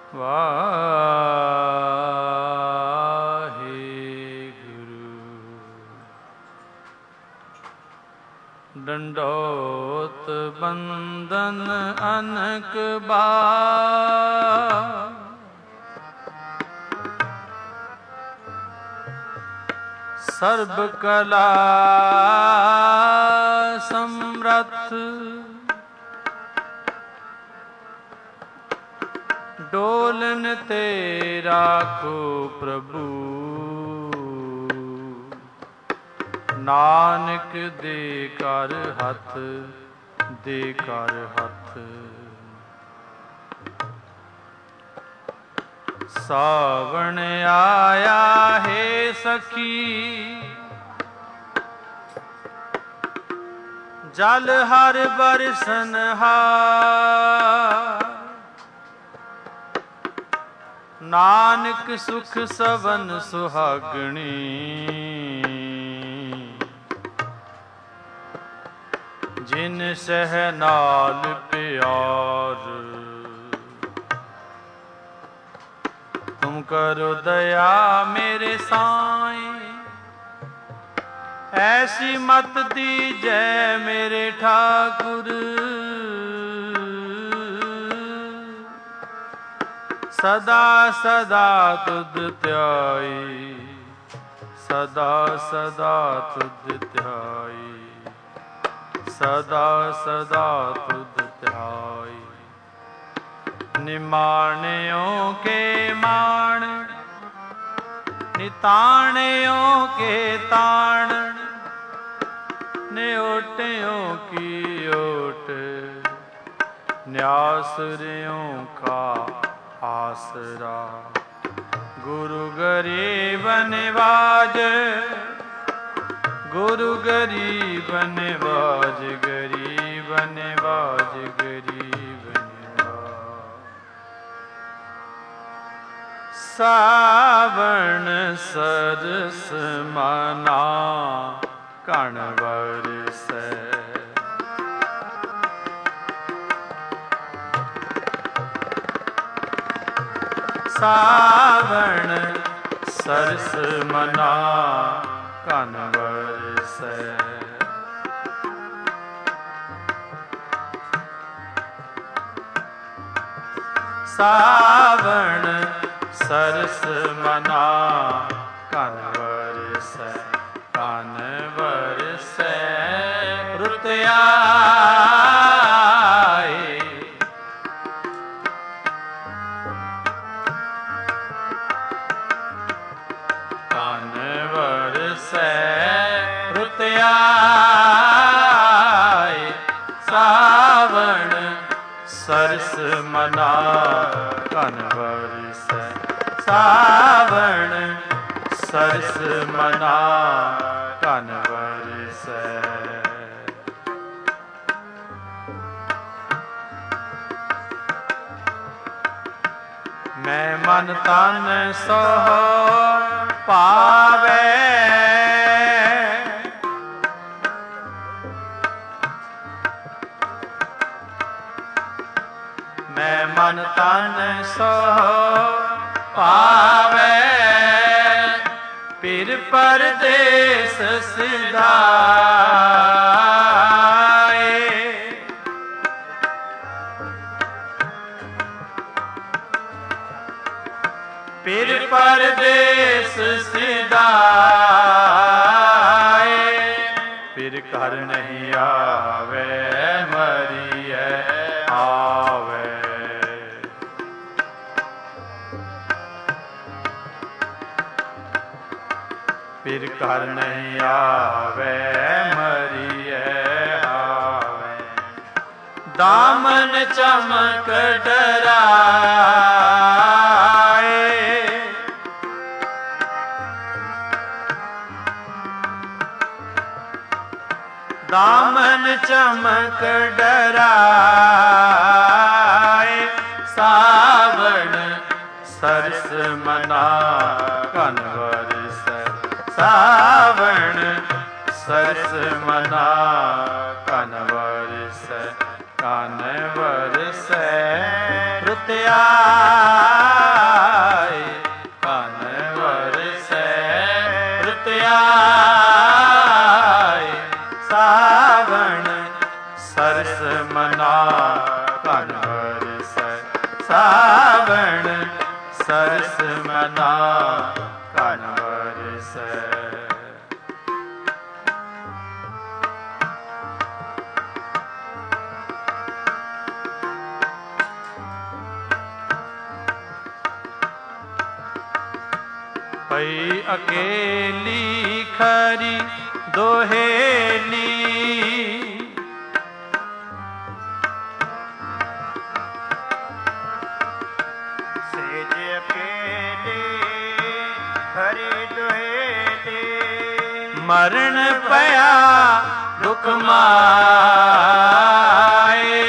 ਵਾਹਿਗੁਰੂ। ਡੰਡੋਤ ਬੰਦਨ ਅਨਕ ਬਾਰ, ਸਰਬ ਕਲਾ ਸਮਰੱਥ, ਡੋਲਨ ਤੇ ਰਾਖੋ ਪ੍ਰਭੂ, ਨਾਨਕ ਦੇ ਕਰ ਹੱਥ, ਦੇ ਕਰ ਹੱਥ। ਸਾਵਣ ਆਇਆ ਹੈ ਸਖੀ, ਜਲ ਹਰ ਬਰਸਨਹਾਰ, ਨਾਨਕ ਸੁਖ ਸਵਨ ਸੁਹਾਗਣੀ, ਜਿਨ ਸਹਿ ਨਾਲ ਪਿਆਰ। ਤੁਮ ਕਰੋ ਦਇਆ ਮੇਰੇ ਸਾਈਂ, ਐਸੀ ਮਤ ਦੀਜੈ ਮੇਰੇ ਠਾਕੁਰ। ਸਦਾ ਸਦਾ ਤੁਧ ਧਿਆਈ, ਸਦਾ ਸਦਾ ਤੁਧ ਧਿਆਈ, ਸਦਾ ਸਦਾ ਤੁਧ ਧਿਆਈ। ਨਿਮਾਣਿਓ ਕੇ ਮਾਣ, ਨਿਤਾਣਿਓ ਕੇ ਤਾਣ, ਨਿਓਟਿਓ ਕੀ ਓਟ, ਨਿਆਸਰਿਓ ਕਾ ਆਸਰਾ। ਗੁਰੂ ਗਰੀਬ ਨਿਵਾਜ, ਗੁਰੂ ਗਰੀਬ ਨਿਵਾਜ, ਗਰੀਬ ਨਿਵਾਜ, ਗਰੀਬ ਨਿਵਾਜ। ਸਾਵਣ ਸਰਸ ਮਨਾ ਕਣ ਵਰਸੈ, ਸਾਵਣ ਸਰਸ ਮਨਾ ਕਣ ਵਰਸੈ। ਸਾਵਣ ਸਰਸ ਮਨਾ ਕਣ ਵਰਸੈ, ਕਣ ਵਰਸੈ ਰੁੱਤ ਆਏ। ਕਣ ਵਰਸੈ ਰੁੱਤ ਆਏ, ਸਾਵਣ ਸਰਸ ਮਨਾ ਕਣ ਵਰਸੈ, ਸਾਵਣ ਸਰਸ ਮਨਾ ਕਣ ਵਰਸੈ। ਮੈਂ ਮਨ ਤਨ ਸੋਹ ਪਾਵੇ, ਮੈਂ ਮਨ ਤਨ ਸੋਹ ਪਾਵੇ, ਪਿਰ ਪਰਦੇਸ ਸਿਧਾਏ। ਪਿਰ ਪਰਦੇਸ ਸਿਧਾਏ, ਪਿਰ ਘਰ ਨਹੀਂ ਆਵੇ, ਮਰੀਐ ਆਵੇ। ਪਿਰ ਘਰ ਨਹੀਂ ਆਵੇ, ਮਰੀਐ ਆਵੇ। ਦਾਮਨ ਚਮਕ ਡਰਾਏ, ਦਾਮਨ ਚਮਕ ਡਰਾਏ, ਸਾਵਣ ਸਰਸ ਮਨਾ ਕਣ ਵਰਸੈ, ਸਾਵਣ ਸਰਸ ਮਨਾ ਕਣ ਵਰਸੈ, ਕਣ ਵਰਸੈ ਰੁੱਤ ਆਏ। सावण सरस मना कन बरसै। पई अकेली खरी दोहेली, सेज अकेली खरी दोहेली, मरण पया दुख माए।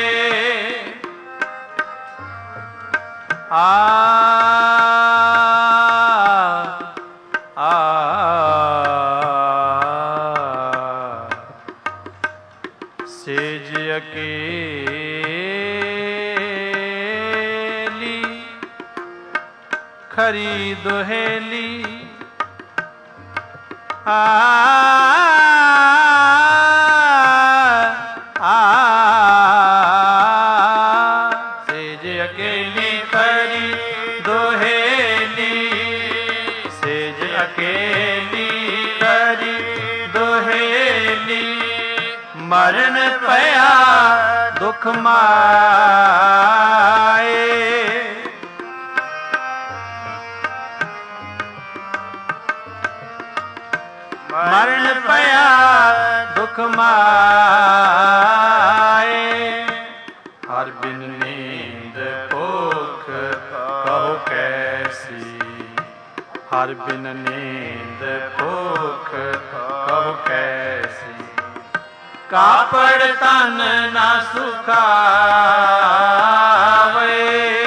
सेज अकेली खरी दोहेली, सेज अकेली खरी दोहेली, सेज अकेली खरी दोहेली, मरण पया दुख माए। मरण पया दुख माए। हर बिन नींद भूख कहो कैसी, हर बिन नींद भूख कहो कैसी, कापड़ तन न सुखावे।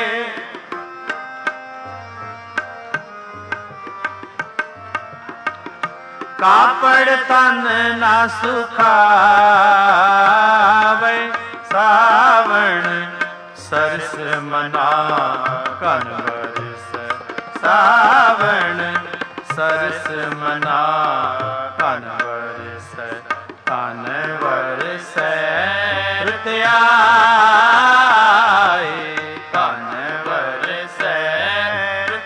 कापड़ तन न सुखावे, सावण सरस मना कन बरसै। सावण सरस मना कन बरसै, कन बरसै रुत आए, कन बरसै रुत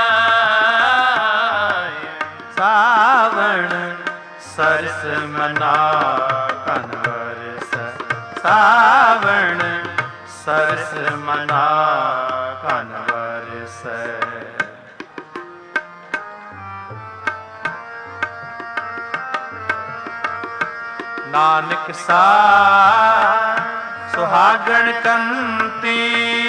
आए। सावण सरस मना कन बरसै, सावण सरस मना कन बरसै। नानक सा सुहागण कंती,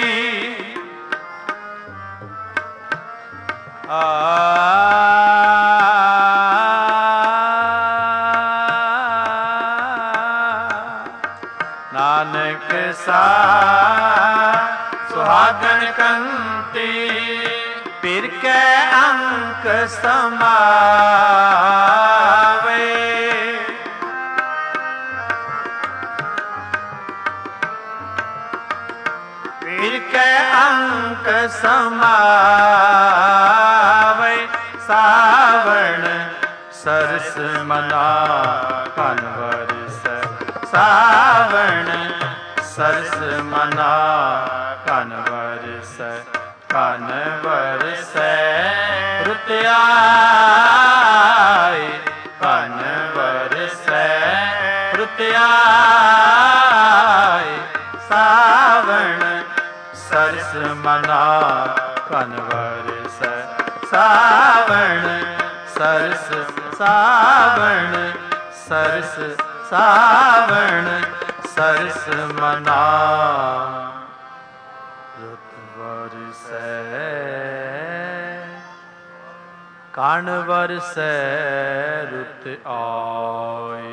नानक सा सुहागण कंती, पिर के अंक समावे। पिर के अंक समावे, सावण सरस मना कन बरसै। सावण सरस मना कन बरसै, कन बरसै रुत आए, कन बरसै रुत आए। सावण सरस मना कन बरसै, सावण सरस, सावण सरस, सावण सरस मना रुत बरसै, कन बरसै रुत आए।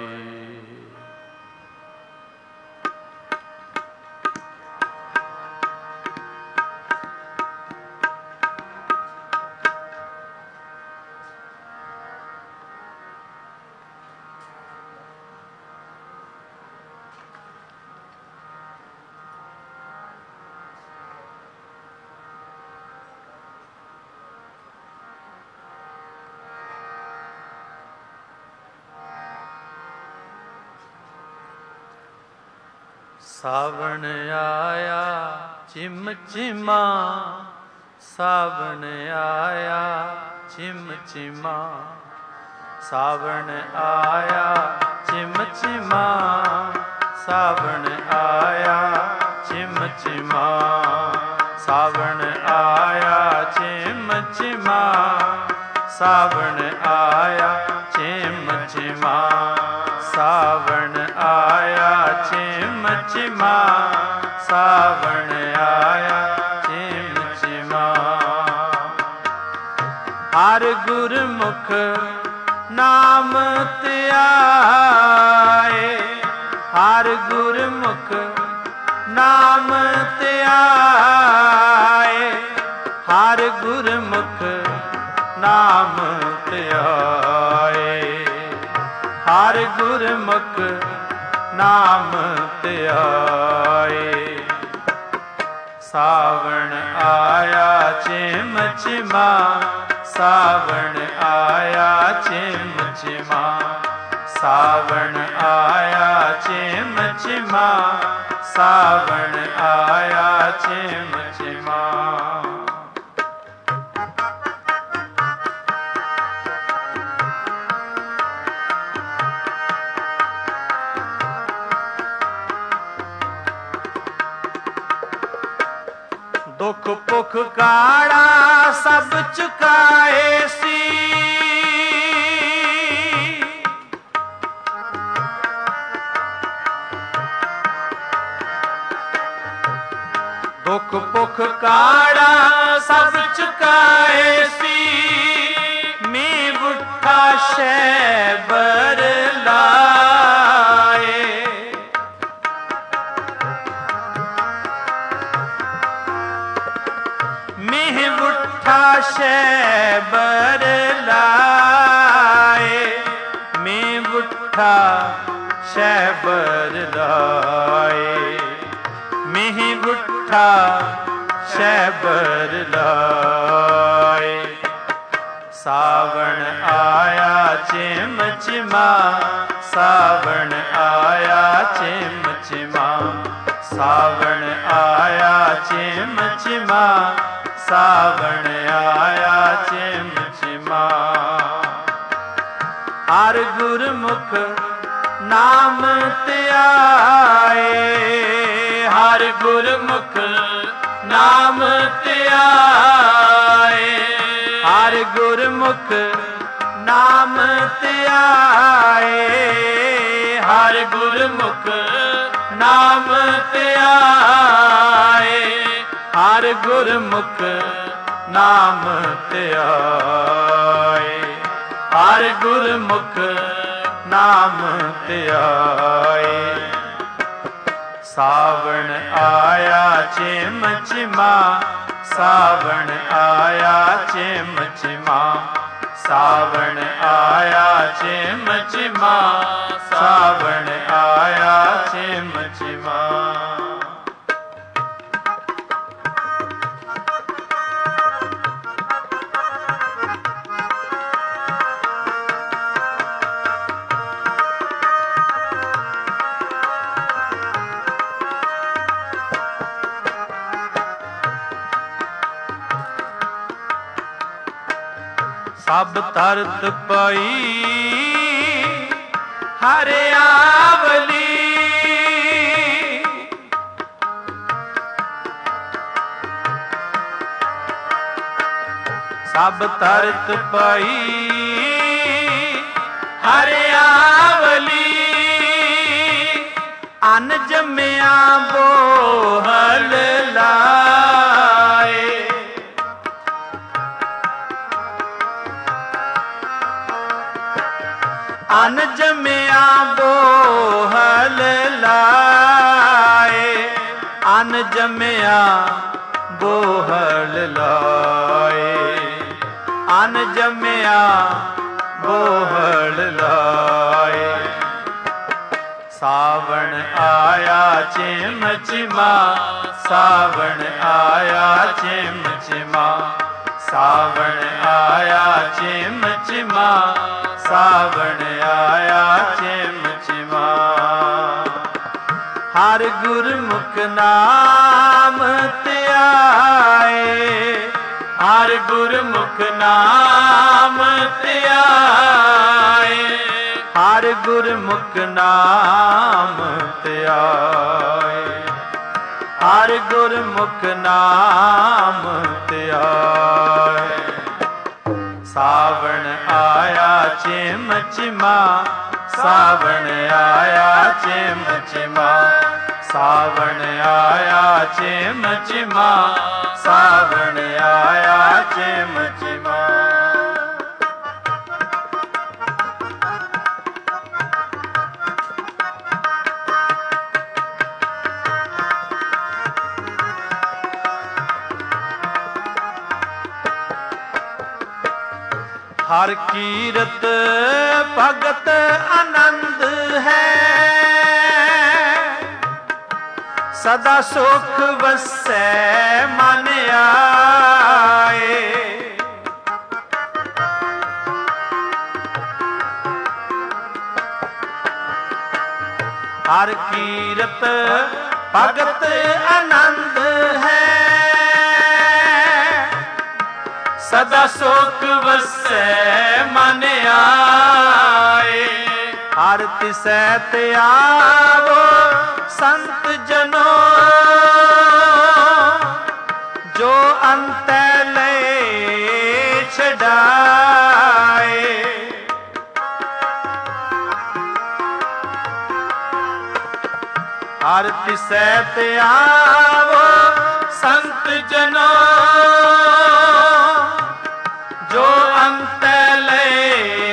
ਸਾਵਣ ਆਇਆ ਚਿਮ ਚਿਮਾ, ਸਾਵਣ ਆਇਆ ਚਿਮ ਚਿਮਾ, ਸਾਵਣ ਆਇਆ ਚਿਮ ਚਿਮਾ, ਸਾਵਣ ਆਇਆ ਚਿਮ ਚਿਮਾ, ਸਾਵਣ ਆਇਆ ਚਿਮ ਚਿਮਾ, ਸਾਵਣ ਆਇਆ ਚਿਮ ਚਿਮਾ, ਸਾਵਣ ਆਇਆ ਚਿਮ ਚਿਮਾ, ਸਾਵਣ ਆਇਆ ਚਿਮ ਚਿਮਾ। ਹਰ ਗੁਰਮੁਖ ਨਾਮ ਧਿਆਏ, ਹਰ ਗੁਰਮੁਖ ਨਾਮ ਧਿਆਏ, ਹਰ ਗੁਰਮੁਖ ਨਾਮ ਧਿਆਏ, ਹਰ ਗੁਰਮੁਖ ਨਾਮ ਧਿਆਏ। ਸਾਵਣ ਆਇਆ ਚਿਮ ਚਿਮਾ, ਸਾਵਣ ਆਇਆ ਚਿਮ ਚਿਮਾ, ਸਾਵਣ ਆਇਆ ਚਿਮ ਚਿਮਾ, ਸਾਵਣ ਆਇਆ ਚਿਮ ਚਿਮਾ। ਦੁਖ ਭੁਖ ਕਾੜਾ ਸਭ ਚੁਕਾਏ ਸੀ, ਦੁਖ ਭੁਖ ਕਾੜਾ ਸਭ ਚੁਕਾਏ ਸੀ। ਮੀਂਹ ਬੁੱਠਾ ਸ਼ੈਬਰ ਲਾਏ, ਮੀਂਹ ਬੁੱਠਾ ਸ਼ੈਬਰ ਲਾਏ, ਮੀਂਹ ਬੁੱਠਾ ਸ਼ੈਬਰ ਲਾਏ, ਮੀਂਹ ਬੁੱਠਾ ਸ਼ੈਬਰ ਲਾਏ। ਸਾਵਣ ਆਇਆ ਚਿਮ ਚਿਮਾ, ਸਾਵਣ ਆਇਆ ਚਿਮ ਚਿਮਾ, ਸਾਵਣ ਆਇਆ ਚਿਮ ਚਿਮਾ, ਸਾਵਣ ਆਇਆ ਚਿਮ ਚਿਮਾ। ਹਰ ਗੁਰਮੁਖ ਨਾਮ ਧਿਆਏ, ਹਰ ਗੁਰਮੁਖ ਨਾਮ ਧਿਆਏ, ਹਰ ਗੁਰਮੁਖ ਨਾਮ ਧਿਆਏ, ਹਰ ਗੁਰਮੁਖ ਨਾਮ ਧਿਆਏ, ਹਰ ਗੁਰਮੁਖ ਨਾਮ ਧਿਆਏ, ਹਰ ਗੁਰਮੁਖ ਨਾਮ ਧਿਆਏ। ਸਾਵਣ ਆਇਆ ਚਿਮ ਚਿਮਾ, ਸਾਵਣ ਆਇਆ ਚਿਮ ਚਿਮਾ, ਸਾਵਣ ਆਇਆ ਚਿਮ ਚਿਮਾ, ਸਾਵਣ ਆਇਆ ਚਿਮ ਚਿਮਾ। ਸਭ ਤਰਤ ਪਈ ਹਰਿਆਵਲੀ, ਸਭ ਤਰਤ ਪਈ ਹਰਿਆਵਲੀ, ਅਨ ਜੰਮਿਆ ਬੋਹਲ ਲਾਏ, ਅਨ ਜੰਮਿਆ ਬੋਹਲ ਲਾਏ, ਅਨ ਜੰਮਿਆ ਬੋਹਲ ਲਾਏ, ਅਨ ਜੰਮਿਆ ਬੋਹਲ ਲਾਏ। ਸਾਵਣ ਆਇਆ ਚਿਮ ਚਿਮਾ, ਸਾਵਣ ਆਇਆ ਚਿਮ ਚਿਮਾ, ਸਾਵਣ ਆਇਆ ਚਿਮ ਚਿਮਾ, ਸਾਵਣ ਆਇਆ ਚਿਮ ਚਿਮਾ। ਹਰ ਹਰ ਗੁਰਮੁਖ ਨਾਮ ਧਿਆਏ, ਹਰ ਗੁਰਮੁਖ ਨਾਮ ਧਿਆਏ, ਹਰ ਗੁਰਮੁਖ ਨਾਮ ਧਿਆਏ, ਹਰ ਗੁਰਮੁਖ ਨਾਮ ਧਿਆਏ। ਸਾਵਣ ਆਇਆ ਚਿਮ ਚਿਮਾ, ਸਾਵਣ ਆਇਆ ਚਿਮ ਚਿਮਾ, ਸਾਵਣ ਆਇਆ ਚਿਮ ਚਿਮਾ, ਸਾਵਣ ਆਇਆ ਚਿਮ ਚਿਮਾ। ਹਰ ਕੀਰਤ ਭਗਤ ਆਨੰਦ ਹੈ, ਸਦਾ ਸੁਖ ਵਸੈ ਮਨ ਆਏ। ਹਰ ਕੀਰਤ ਭਗਤ ਆਨੰਦ ਹੈ, ਸਦਾ ਸੁਖ ਵਸੈ ਮਨ ਆਏ। ਹਰ ਤਿਸੈ ਧਿਆਵੋ ਸੰਤ ਜਨੋ, ਜੋ ਅੰਤੈ ਲਏ ਛਡਾਏ। ਹਰ ਤਿਸੈ ਧਿਆਵੋ ਸੰਤ ਜਨੋ, ਜੋ ਅੰਤੈ ਲਏ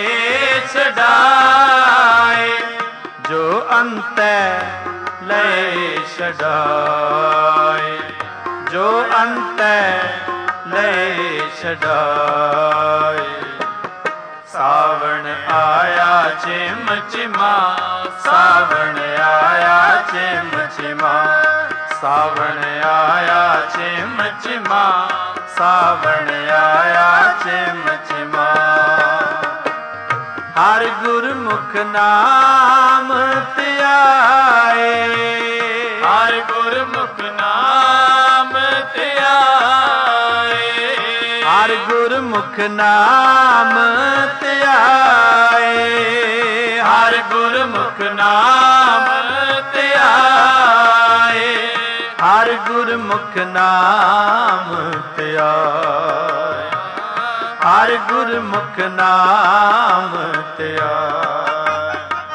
ਛਡਾਏ, ਜੋ ਅੰਤੈ ਲਏ ਛਡਾਏ, ਜੋ ਅੰਤੈ ਲਏ ਛਡਾਏ। ਸਾਵਣ ਆਇਆ ਚਿਮ ਚਿਮਾ, ਸਾਵਣ ਆਇਆ ਚਿਮ ਚਿਮਾ, ਸਾਵਣ ਆਇਆ ਚਿਮ ਚਿਮਾ, ਸਾਵਣ ਆਇਆ ਚਿਮ ਚਿਮਾ। ਹਰ ਗੁਰਮੁਖ ਨਾਮ ਧਿਆਏ, ਹਰ ਗੁਰਮੁਖ ਨਾਮ ਧਿਆਏ, ਹਰ ਗੁਰਮੁਖ ਨਾਮ ਧਿਆਏ, ਹਰ ਗੁਰਮੁਖ ਨਾਮ ਧਿਆਏ, ਹਰ ਗੁਰਮੁਖ ਨਾਮ ਧਿਆਏ, ਹਰ ਗੁਰਮੁਖ ਨਾਮ ਧਿਆਏ।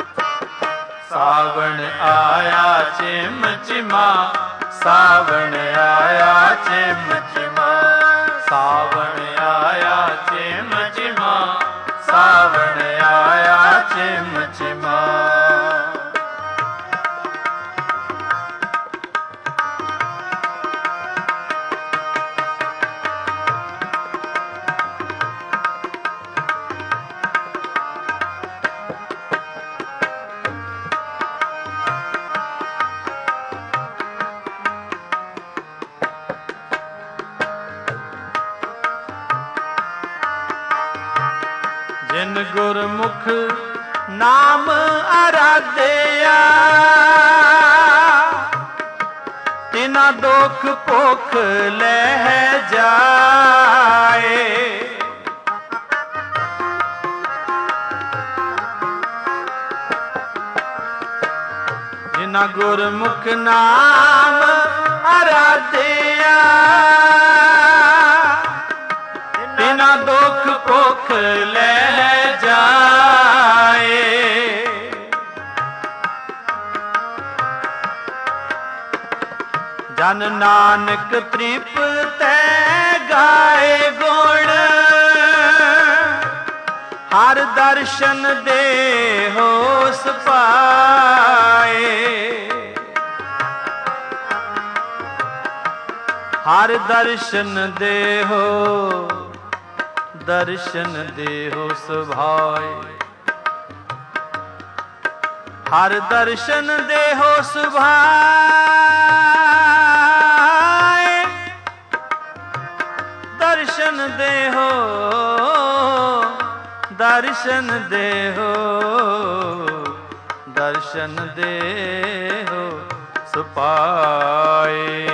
ਸਾਵਣ ਆਇਆ ਚਿਮ ਚਿਮਾ, ਸਾਵਣ ਆਇਆ ਚਿਮ ਚਿਮਾ, ਸਾਵਣ ਆਇਆ ਚਿਮ ਚਿਮਾ, ਸਾਵਣ ਆਇਆ ਚਿਮ ਚਿਮਾ। ਜਿਨ ਗੁਰਮੁਖ ਨਾਮ ਆਰਾਧਿਆ, ਤਿਨਾ ਦੁਖ ਭੁਖ ਲੈ ਜਾਏ। ਜਿਨਾ ਗੁਰਮੁਖ ਨਾਮ ਆਰਾਧਿਆ, ਤਿਨਾ ਦੁਖ ਭੁਖ ਲੈ ਜਾਏ। ਜਨ ਨਾਨਕ ਤ੍ਰਿਪਤੈ ਗਾਏ ਗੁਣ, ਹਰ ਦਰਸ਼ਨ ਦੇਹੋ ਸਪਾਏ। ਹਰ ਦਰਸ਼ਨ ਦੇਹੋ, ਦਰਸ਼ਨ ਦੇਹੋ ਸੁਭਾਏ। ਹਰ ਦਰਸ਼ਨ ਦੇਹੋ ਸੁਭਾਏ, ਦਰਸ਼ਨ ਦੇਹੋ, ਦਰਸ਼ਨ ਦੇਹੋ, ਦਰਸ਼ਨ ਦੇਹੋ ਸੁਪਾਏ।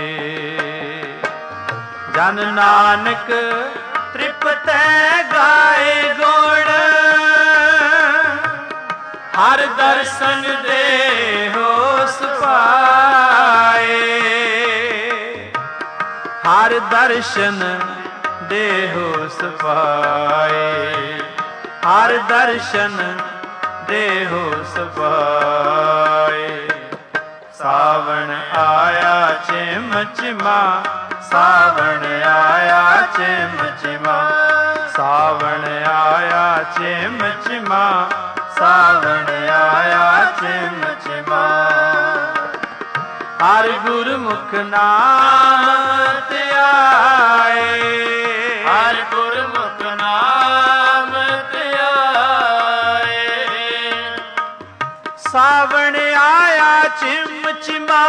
ਜਨ ਨਾਨਕ ਤ੍ਰਿਪਤੈ ਗਾਏ ਗੁਣ, ਹਰ ਦਰਸ਼ਨ ਦੇਹੋ ਸੁਪਾਏ। ਹਰ ਦਰਸ਼ਨ ਦੇਹੋ ਸੁਪਾਏ, ਹਰ ਦਰਸ਼ਨ ਦੇਹੋ ਸੁਪਾਏ। ਸਾਵਣ ਆਇਆ ਚਿਮ ਚਿਮਾ, ਸਾਵਣ ਆਇਆ ਚਿਮ ਚਿਮਾ, ਸਾਵਣ ਆਇਆ ਚਿਮ ਚਿਮਾ, ਸਾਵਣ ਆਇਆ ਚਿਮ ਚਿਮਾ। ਹਰ ਗੁਰਮੁਖ ਨਾਮ ਧਿਆਏ, ਹਰ ਗੁਰਮੁਖ ਨਾਮ ਧਿਆਏ। ਸਾਵਣ ਆਇਆ ਚਿਮ ਚਿਮਾ,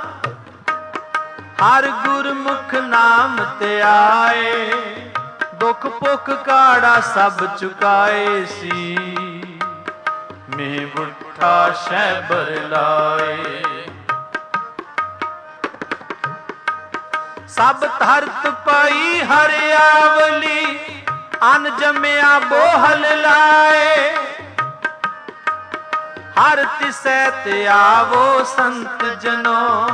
ਹਰ ਗੁਰਮੁਖ ਨਾਮ ਧਿਆਏ। ਦੁਖ ਭੁਖ ਕਾੜਾ ਸਭ ਚੁਕਾਏ ਸੀ, ਮੇਹ ਬੁੱਠਾ ਸ਼ੈਬਰ ਲਾਏ। ਸਭ ਧਰਤ ਪਾਈ ਹਰਿਆਵਲੀ, ਅਨ ਜੰਮਿਆ ਬੋਹਲ ਲਾਏ। ਹਰ ਤਿਸੈ ਤੇ ਆਵੋ ਸੰਤ ਜਨੋ,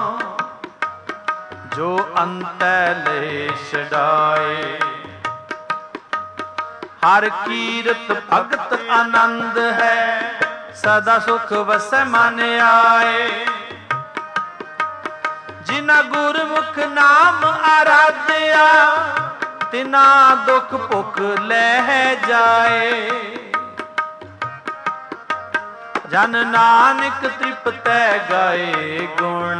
ਜੋ ਅੰਤੈ ਲੈ ਛਡਾਏ। ਹਰ ਕੀਰਤ ਭਗਤ ਆਨੰਦ ਹੈ, ਸਦਾ ਸੁਖ ਵਸੈ ਮਨ ਆਏ। ਜਿਨਾ ਗੁਰਮੁਖ ਨਾਮ ਆਰਾਧਿਆ, ਤਿਨਾ ਦੁਖ ਭੁਖ ਲੈ ਜਾਏ। ਜਨ ਨਾਨਕ ਤ੍ਰਿਪਤੈ ਗਾਏ ਗੁਣ,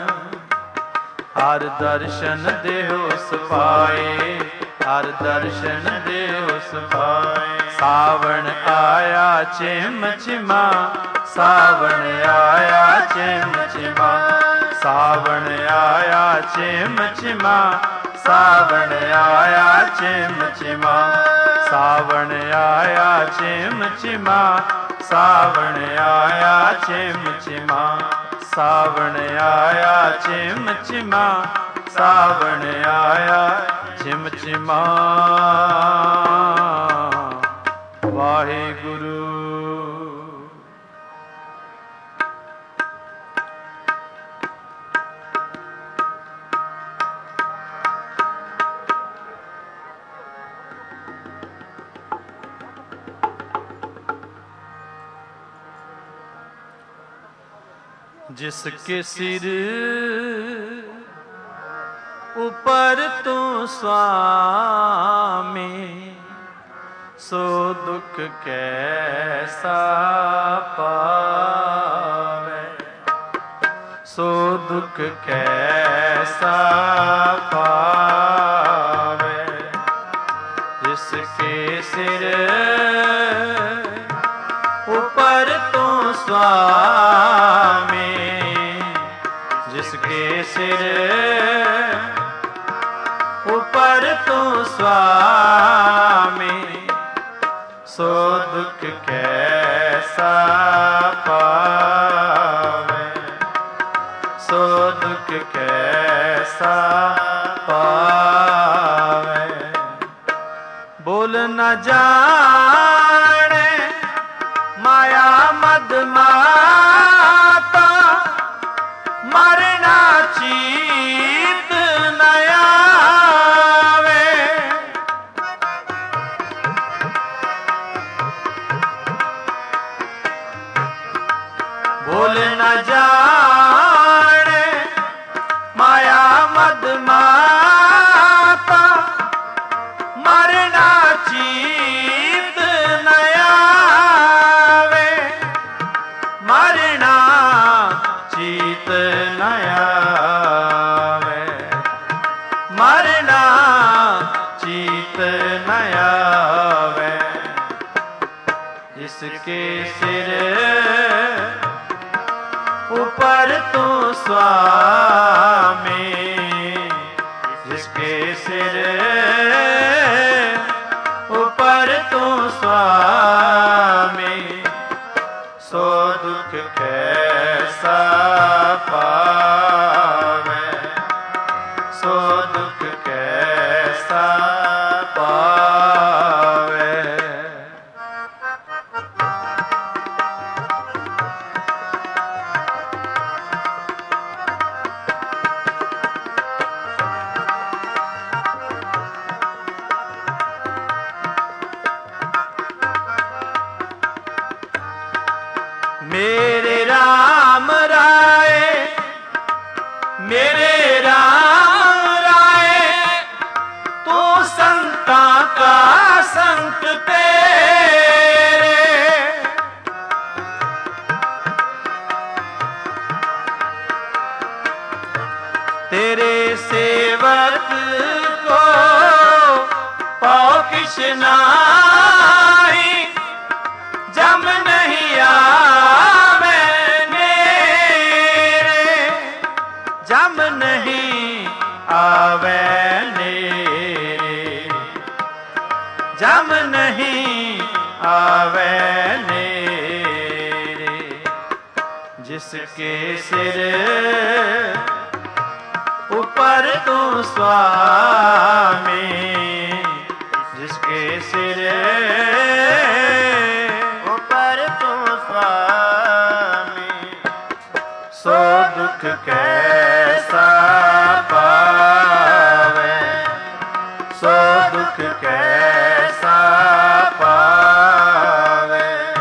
ਹਰ ਦਰਸ਼ਨ ਦੇਹੁ ਸੁਪਾਏ, ਹਰ ਦਰਸ਼ਨ ਦੇਹੁ ਸੁਪਾਏ। ਸਾਵਣ ਆਇਆ ਚਿਮ ਚਿਮਾ, ਸਾਵਣ ਆਇਆ ਚਿਮ ਚਿਮਾ, ਸਾਵਣ ਆਇਆ ਚਿਮ ਚਿਮਾ, ਸਾਵਣ ਆਇਆ ਚਿਮ ਚਿਮਾ, ਸਾਵਣ ਆਇਆ ਚਿਮ ਚਿਮਾ, ਸਾਵਣ ਆਇਆ ਚਿਮ ਚਿਮਾ, ਸਾਵਣ ਆਇਆ ਚਿਮ ਚਿਮਾ, ਸਾਵਣ ਆਇਆ ਚਿਮ ਚਿਮਾ। ਵਾਹਿਗੁਰੂ। जिसके सिर ऊपर तू स्वामी, सो दुख कैसा पावे, सो दुख कैसा पावे। जिसके सिर ऊपर तू स्वामी, जिसके सिर ऊपर तू स्वामी, सो दुख कैसा पावे, सो दुख कैसा पावे। बोल न जाने माया मद माता, मरना चीत न आवे। बोल न जाने माया मद माता, मरना चीत न आवे, मरना चीत न आवे। संतां का संत तेरे, तेरे सेवक को पाओ किश नाहीं, जम नहीं आवे नेरे, जम नहीं आवे नेरे, जम नहीं आवे नेरे। जिसके सिर ऊपर तू स्वामी, जिसके सिर ऊपर तू स्वामी, सो दुख कैसा पावे, सो दुख कैसा पावे।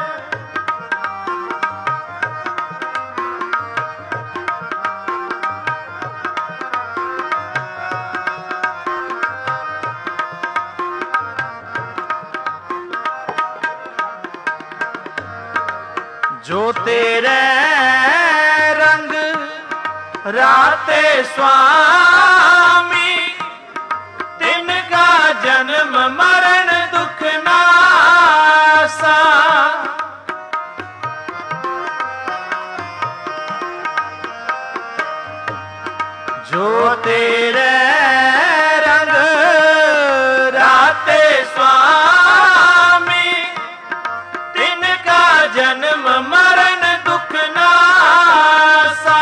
जो तेरे रंग राते स्वामी, तिनका जन्म मरण दुख नासा। जो तेरे रंग राते स्वामी, तिनका जन्म मरण दुख नासा।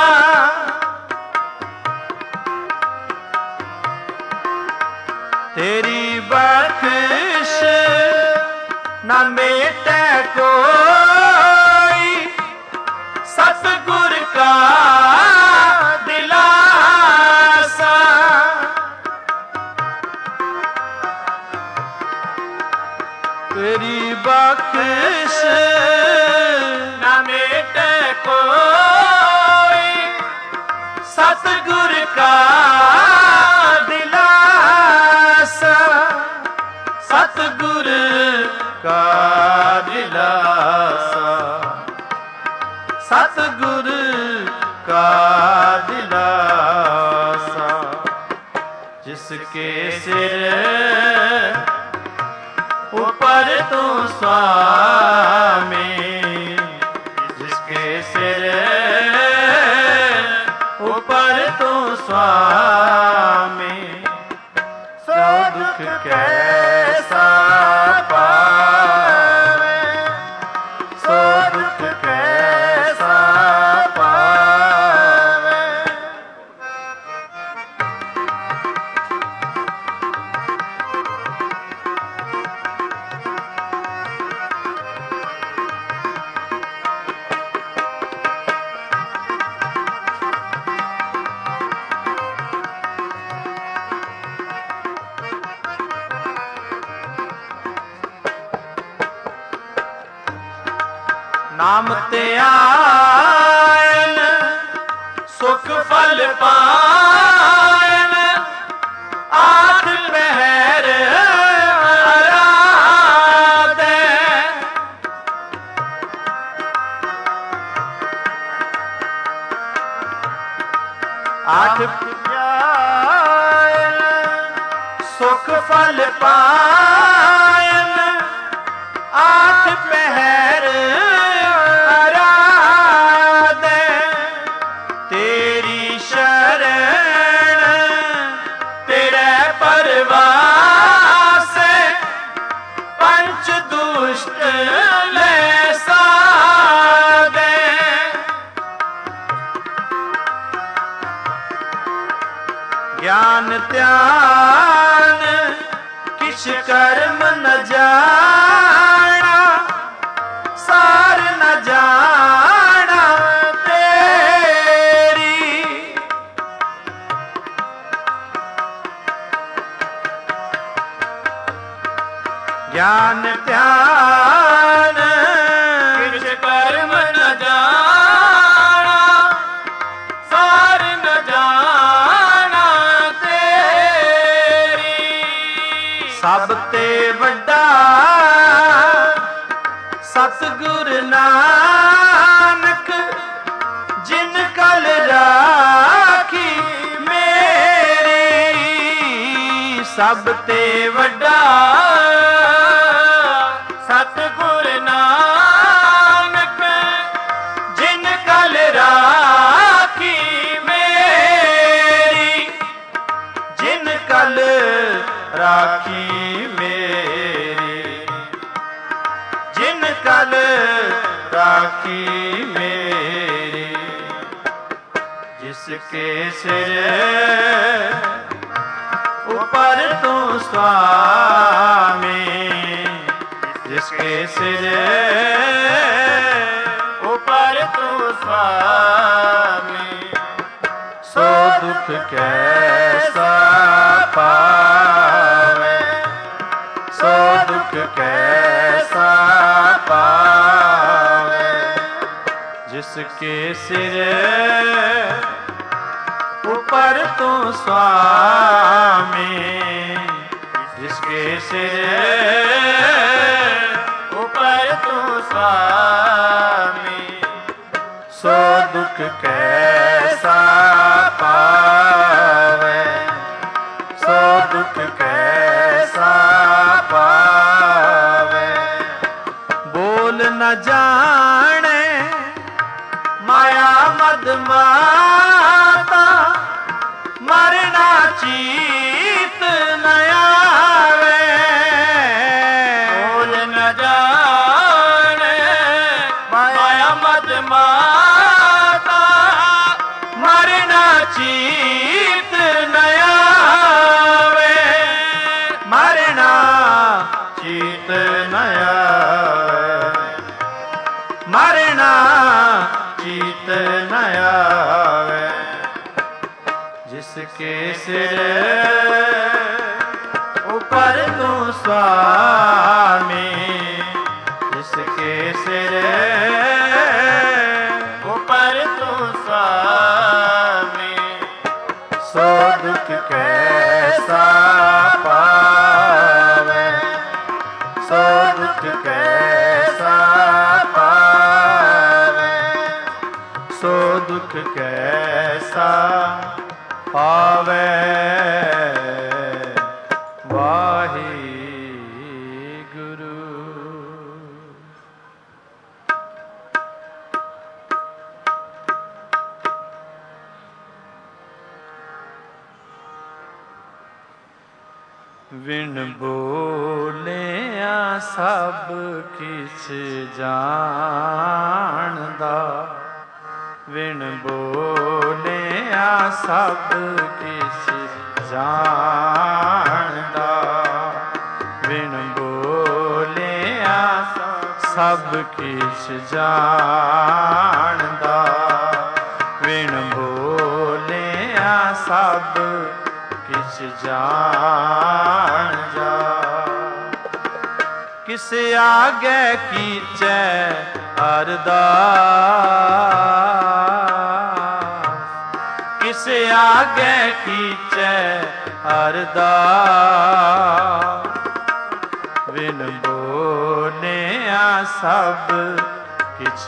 तेरी बख्शिश न मेटे कोई, सतगुर का दिलासा। तेरी बख्शिश न मेटे कोई, सतगुर का दिलासा, सतगुर का दिलासा, सतगुर का दिलासा। जिसके सिर ऊपर तू स्वामी, जिसके सिर ऊपर तू स्वामी, सो दुख कैसा पावे, सो दुख कैसा पावे। नाम ते आयन सुख फल पायन, आठ पहर आराधे। आठ आयन सुख फल पायन, आठ पहर आराधे। तेरी शरण तेरे परवास, पंच दुष्ट ले साधे। ज्ञान ध्यान किछ कर्म न जाना, सार न जाना तेरी। ज्ञान ध्यान किछ कर्म न जाना, सार न जाना तेरी। ਸਭ ਤੇ ਵੱਡਾ ਸਤਿਗੁਰ ਨਾਨਕ, ਜਿਨ ਕਲ ਰਾਖੀ ਮੇਰੀ। ਸਭ ਤੇ ਵੱਡਾ ਸਤਿਗੁਰ ਨਾਨਕ, ਜਿਨ ਕਲ ਰਾਖੀ ਮੇਰੀ। ਜਿਨ ਕਲ ਰਾਖੀ ਮੇਰੀ, ਜਿਨ ਕਲ ਰਾਖੀ ਮੇਰੀ। ਜਿਸਕੇ ਸਿਰ ਉਪਰ ਤੂੰ ਸੁਆਮੀ, ਜਿਸਕੇ ਸਿਰ ਉਪਰ ਤੂੰ ਸੁਆਮੀ। ਸੋ ਦੁਖ ਕੈਸਾ ਪਾਵੇ, ਸੋ ਦੁਖ ਕੈਸਾ ਪਾਵੇ। ਜਿਸਕੇ ਸਿਰ ਉਪਰ ਤੂੰ ਸੁਆਮੀ, ਜਿਸਕੇ ਸਿਰ ਉਪਰ ਤੂੰ ਸੁਆਮੀ। ਸੋ ਦੁਖ ਕੈਸਾ ਪਾਵੇ, ਸੋ ਦੁਖ ਕੈਸਾ ਪਾਵੇ। ਬੋਲ ਨ ਜਾਣੇ ਮਾਇਆ ਮਦ ਮਾਤਾ, ਮਰਨਾ ਚੀਤ ਨ ਆਵੇ। ਬੋਲ ਨ ਜਾਣੇ ਮਾਇਆ ਮਦ ਮਾਤਾ, ਮਰਨਾ ਚੀਤ ਨ ਆਵੇ, ਮਰਨਾ ਚੀਤ ਨ ਆਵੇ, ਮਰਨਾ ਚੀਤ ਨ ਆਵੇ। ਜਿਸਕੇ ਸਿਰ ਉਪਰ ਤੂੰ ਸੁਆਮੀ, ਜਿਸਕੇ ਸਿਰ ਉਪਰ ਤੂੰ ਸੁਆਮੀ। ਸੋ ਦੁਖ ਕੈਸਾ ਪਾਵੇ, ਸੋ ਦੁਖ ਕੈਸਾ ਪਾਵੇ। ਸੋ ਦੁਖ ਕੈਸਾ ਪਾਵੇ। ਵਾਹਿਗੁਰੂ। ਵਿਣ ਬੋਲਿਆ ਸਭ ਕਿਛ ਜਾਣਦਾ, ਵਿਣ ਬੋਲਿਆ ਸਭ ਕਿਛ ਜਾਣਦਾ, ਵਿਣ ਬੋਲਿਆ ਸਭ ਕਿਛ ਜਾਣਦਾ, ਵਿਣ ਬੋਲਿਆ ਸਭ ਕਿਛ ਜਾਣਦਾ। ਕਿਸ ਆਗੇ ਕੀਚੈ ਅਰਦਾਸ, ਕਿਸ ਆਗੇ ਕੀਚੈ ਅਰਦਾਸ। ਵਿਣ ਬੋਲਿਆ ਸਭ ਕਿਛ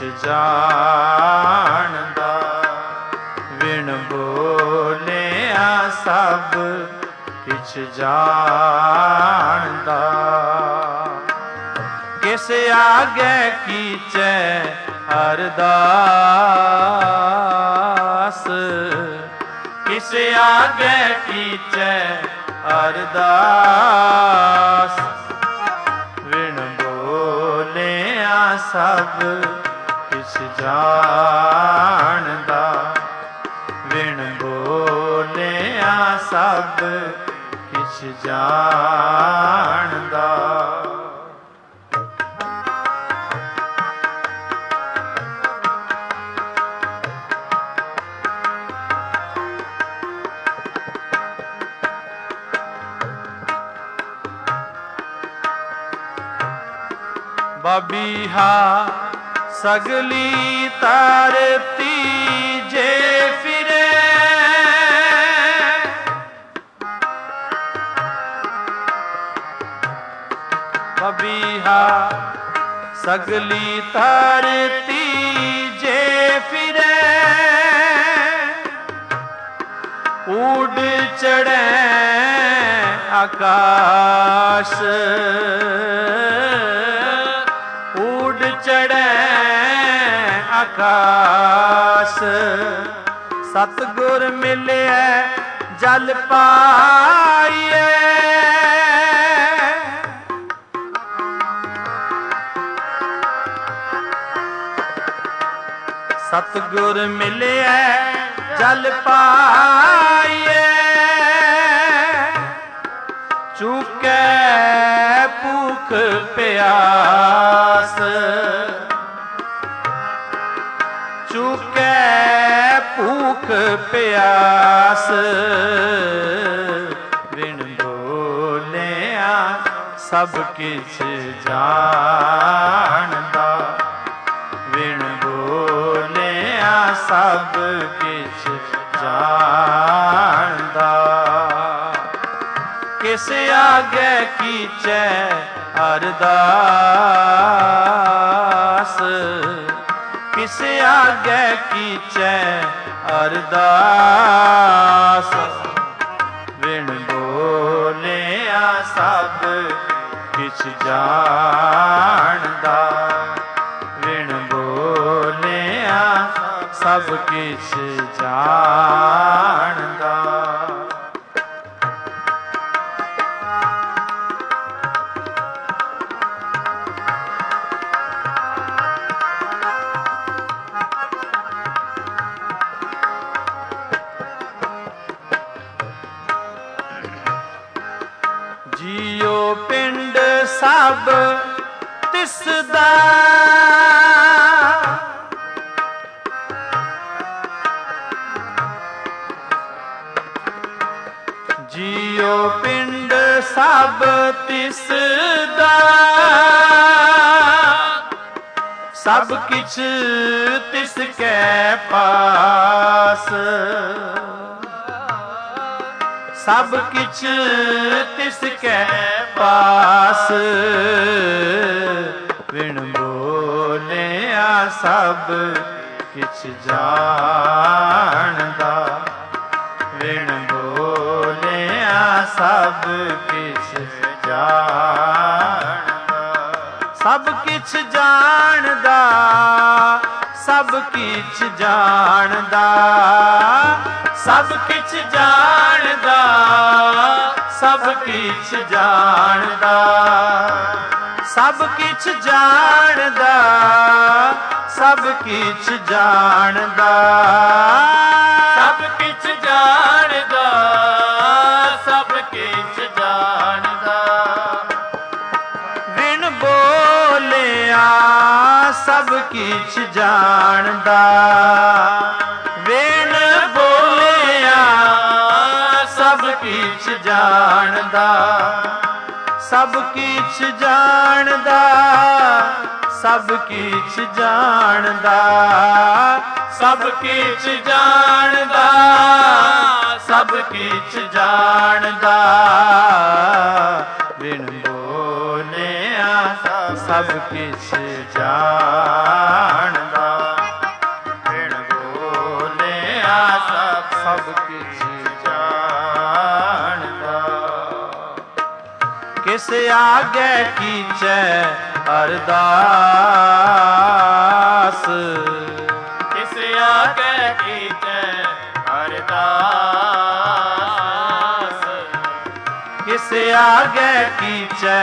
ਜਾਣਦਾ, ਵਿਣ ਬੋਲਿਆ ਸਭ ਕਿਛ ਜਾਣਦਾ। ਕਿਸ ਆਗੇ ਕੀਚੈ ਅਰਦਾਸ, ਕਿਸ ਆਗੇ ਕੀਚੈ ਅਰਦਾਸ। ਵਿਣ ਬੋਲਿਆ ਸਭ ਕਿਛ ਜਾਣਦਾ, ਵਿਣ ਬੋਲਿਆ ਸਭ ਕਿਛ ਜਾਣਦਾ। ਬਬੀਹਾ ਸਗਲੀ ਧਰਤੀ ਜੇ ਫਿਰੇ, ਪਬੀਹਾ ਸਗਲੀ ਧਰਤੀ ਜੇ ਫਿਰੇ ਊਡ ਚੜ੍ਹੈ ਆਕਾਸ਼ ਊਡ ਚੜ੍ਹੈ ਆਕਾਸ਼ ਸਤਿਗੁਰ ਮਿਲਿਆ ਜਲ ਪਾਈਏ ਸਤਿਗੁਰ ਮਿਲਿਆ ਜਲ ਪਾਈਏ ਚੁਕੈ ਭੁਖ ਪਿਆਸ ਚੁਕੈ ਭੁਖ ਪਿਆਸ ਬਿਨ ਬੋਲਿਆ ਸਭ ਕਿਛ ਜਾਣਦਾ ਬਿਨ ਬੋਲਿਆ ਸਭ ਕਿਛ ਜਾਣਦਾ ਕਿਸ ਆਗੇ ਕੀਚੈ ਅਰਦਾਸ ਕਿਸ ਆਗੇ ਕੀਚੈ ਅਰਦਾਸ ਬਿਨ ਬੋਲਿਆ ਸਭ ਕਿਛ ਜਾਣਦਾ ਬਿਨ ਬੋਲਿਆ ਸਭ ਕਿਛ ਜਾਣਦਾ ਜੀਉ ਪਿੰਡ ਸਭ ਤਿਸ ਦਾ ਜੀਉ ਪਿੰਡ ਸਭ ਤਿਸ ਦਾ ਸਭ ਕਿਛ ਤਿਸ ਕੈ ਪਾਸ ਸਭ ਕਿਛ ਤਿਸ ਕੈ ਪਾਸ ਬਿਨ ਬੋਲਿਆ ਸਭ ਕਿਛ ਜਾਣਦਾ ਬਿਨ ਬੋਲਿਆ ਸਭ ਕਿਛ ਜਾਣਦਾ ਸਭ ਕਿਛ ਜਾਣਦਾ ਸਭ ਕਿਛ ਜਾਣਦਾ ਸਭ ਕਿਛ ਜਾਣਦਾ ਸਭ ਕਿਛ ਜਾਣਦਾ ਸਭ ਕਿਛ ਜਾਣਦਾ ਸਭ ਕਿਛ ਜਾਣਦਾ ਸਭ ਕਿਛ ਜਾਣਦਾ ਸਭ ਕਿਛ ਜਾਣਦਾ ਬਿਨ ਬੋਲਿਆ ਸਭ ਕਿਛ ਜਾਣਦਾ ਬਿਨ ਬੋਲਿਆ ਸਭ ਕਿਛ ਜਾਣਦਾ ਸਭ ਕਿਛ ਜਾਣਦਾ ਸਭ ਕਿਛ ਜਾਣਦਾ ਸਭ ਕਿਛ ਜਾਣਦਾ ਸਭ ਕਿਛ ਜਾਣਦਾ ਬਿਨ ਬੋਲਿਆ ਸਭ ਕਿਛ ਜਾਣਦਾ ਬਿਨ ਬੋਲਿਆ ਸਭ ਕਿਛ ਜਾਣਦਾ ਕਿਸ ਆਗੇ ਕੀਚੈ ਅਰਦਾਸ ਕਿਸ ਆਗੇ ਕੀਚੈ ਅਰਦਾਸ ਕਿਸ ਆਗੇ ਕੀਚੈ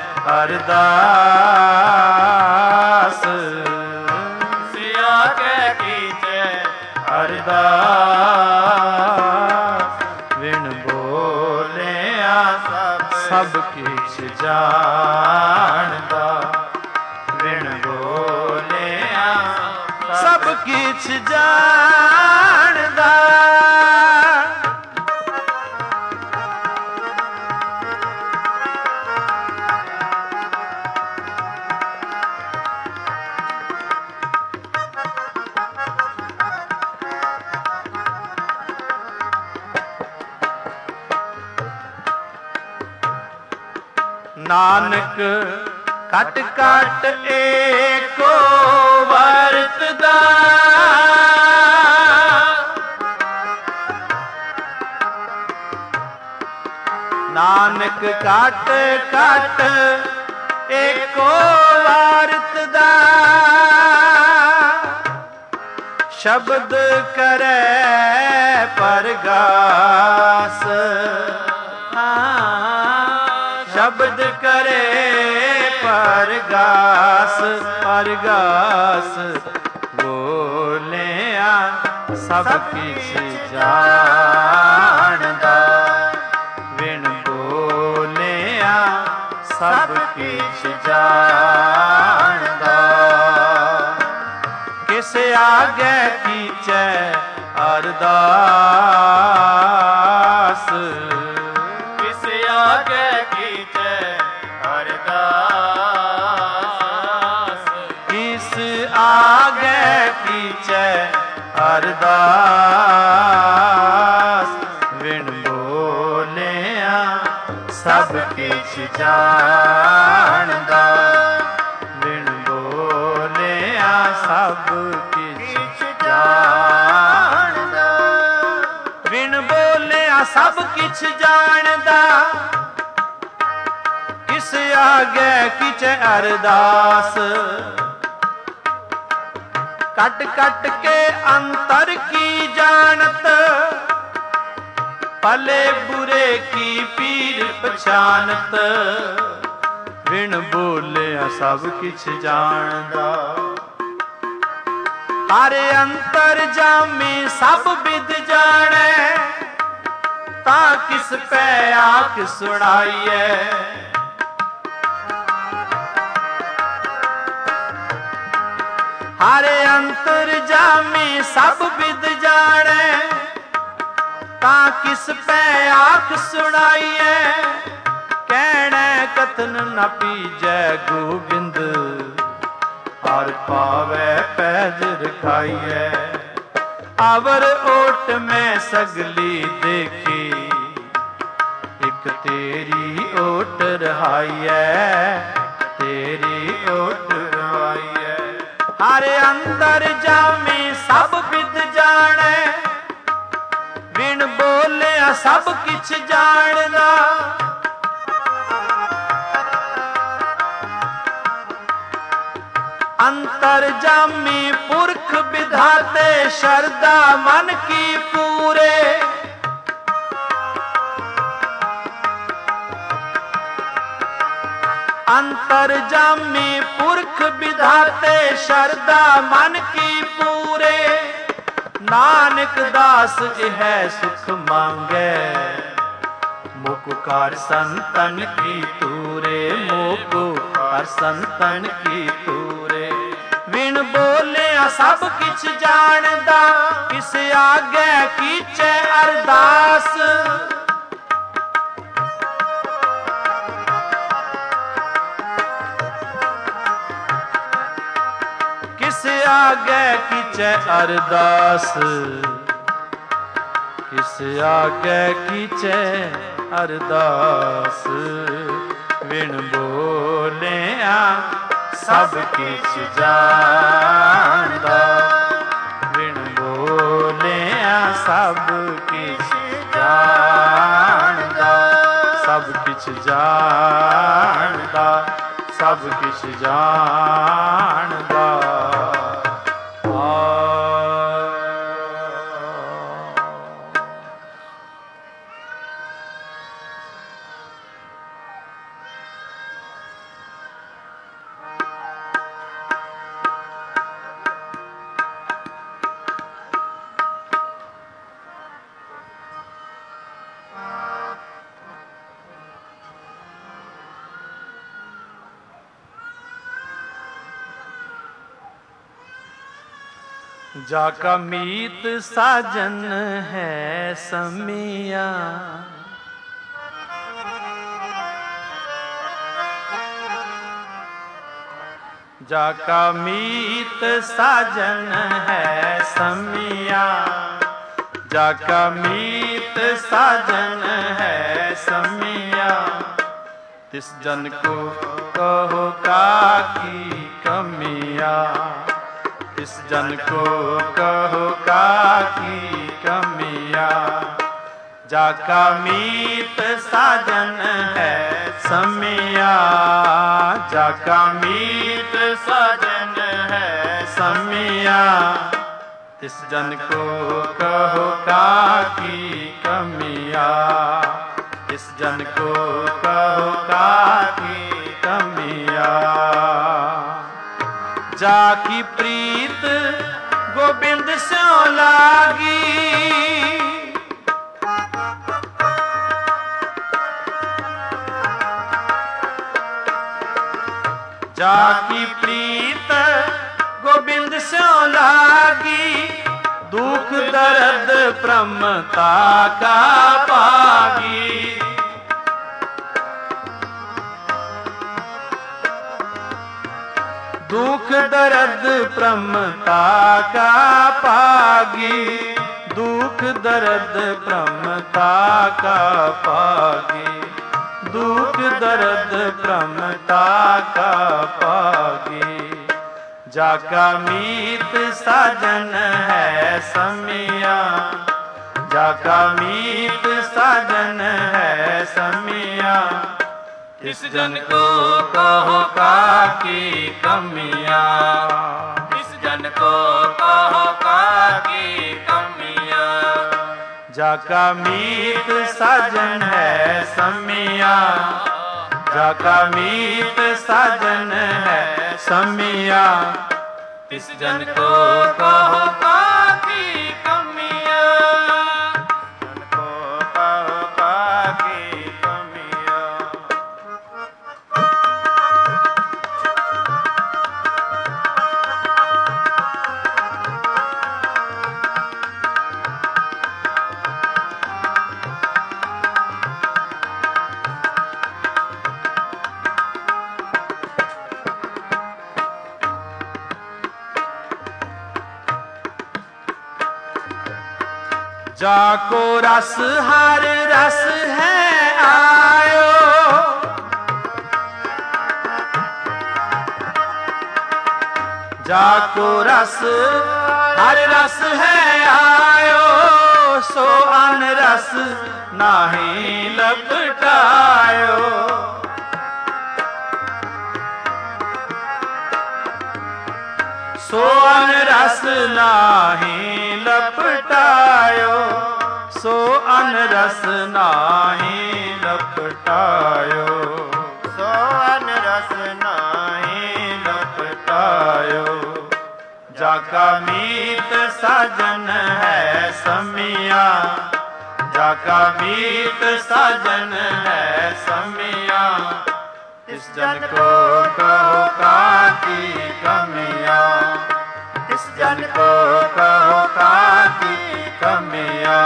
ਅਰਦਾਸ ਕਿਸ ਆਗੇ ਕੀਚੈ ਅਰਦਾਸ ਬਿਨ ਬੋਲਿਆ ਸਭ ਕਿਛ ਜਾਣਦਾ ਬਿਨ ਬੋਲਿਆ ਸਭ ਕਿਛ ਜਾਣਦਾ ਨਾਨਕ कट कट एको वरतदा नानक कट कट एको वरतदा शब्द करे परगास शब्द करे परगास परगास बोलिया सब किछ जानदा बिन बोलिया सब किछ जानदा किस आगे कीचे अरदास किस आगे कीचे अरदास किस आगे कीचे अरदास बिन बोलिया सब किछ जानदा बिन बोलिया सब किछ जानदा बिन बोलिया सब किछ जानदा किस आगे कीचे अरदास कट कट के अंतर की जानत भले बुरे की पीर पछानत बिन बोलिया सब किछ जानदा हरे अंतर जामी सब विद जाने ता किस पे आख सुनाइए हरे अंतर जामी सब विद जाने ता किस पे आख सुनाइए कहने कथन न पीजै गोबिंद हर पावे पैज रखाइए अवर ओट में सगली देखी एक तेरी ओट रहाइए तेरी ओट रहाइए हरे अंदर जामी सब विद जाने बिन बोलिया सब किछ जानदा अंतर जामी पुरख विधाते शरदा मन की पूरे अंतर जामी पुरख विधाते शरदा मन की पूरे नानक दास यह सुख मांगे मुकुकार संतन की तूरे मुकुकार संतन की तूरे बिन बोलिया सब किछ जानदा किस आगे कीचे अरदास किस आगे कीचे अरदास किस आगे कीचे अरदास बिन बोलिया सब किछ जानदा बिन बोलिया सब किछ जानदा सब किछ जानदा सब किछ जानदा जाका मीत साजन है समिया जाका मीत साजन है समिया जाका मीत साजन है समिया तिस जन को कहो काकी कमिया, इस जन को कहो काकी कमिया। जाका मीत साजन है समिया, जाका मीत साजन है समिया। इस जन को कहो काकी कमिया, इस जन को कहो काकी कमिया। जाकी प्रीत गोविंद स्यों लागी, जाकी प्रीत गोविंद स्यों लागी। दुख दर्द प्रमता का पागी, दुख दर्द प्रमता का पागी, दुख दर्द प्रमता का पागी, दुख दर्द प्रमता का पागी। जाका मीत साजन है समिया, जाका मीत साजन है समिया। इस जन को कहो काकी कमिया, इस जन को कहो काकी कमिया। जाका मीत साजन है समिया, जाका मीत साजन है समिया। इस जन को कहो काकी कमिया, जन को कहो काकी कमिया। जाको रस हर रस है आयो, जाको रस हर रस है आयो। सो अन रस नाही लपटायो, सो अन रस नाही लपटायो, सो अन रस नाही लपटायो, सो अन रस नाही लपटायो। जाका मीत साजन है समिया, जाका मीत साजन है समिया। इस जन को कहो काकी कमिया, इस जन को कहो काकी कमिया।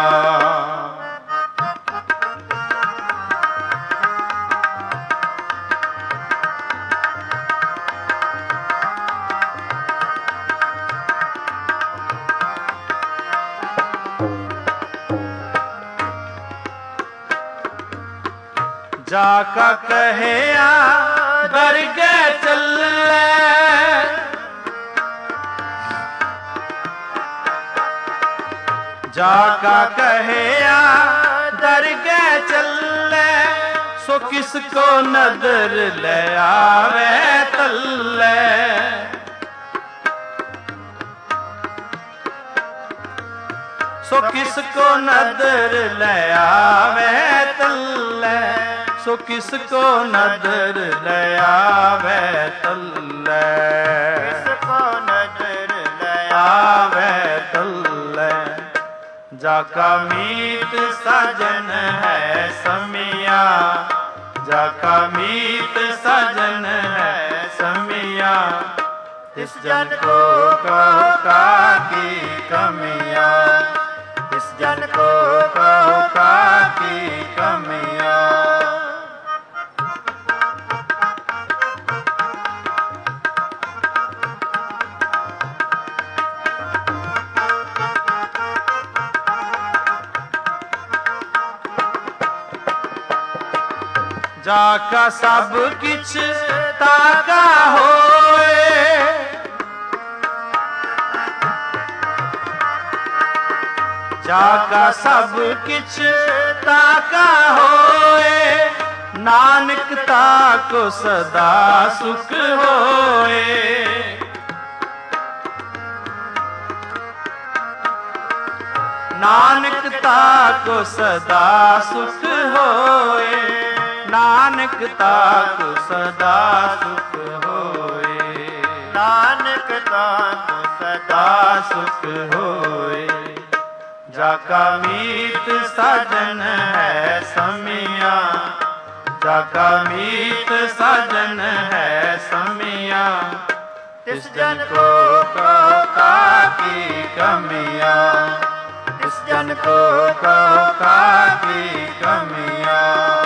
जाका कहे दरगे चले, जाका कहे दरगे चले। सो किसको नदर ले आवे तल्ले, सो किसको नदर ले आवे तल्ले, सो किसको नदर ले आवे तल्ले, किसको नदर ले आवे तल्ले। जाका मीत साजन है समिया, जाका मीत साजन है समिया। इस जन को कहो काकी कमिया, इस जन को कहो काकी कमिया। जाका सब किछ ताका होए, जाका सब किछ ताका होए, नानक ताको सदा सुख होए। नानक ताको सदा सुख होए, नानक ताको सदा सुख होए, नानक ताको सदा सुख होए। जाका मीत साजन है समिया, जाका मीत साजन है समिया, तिस जन को काकी कमिया, तिस जन को काकी कमिया।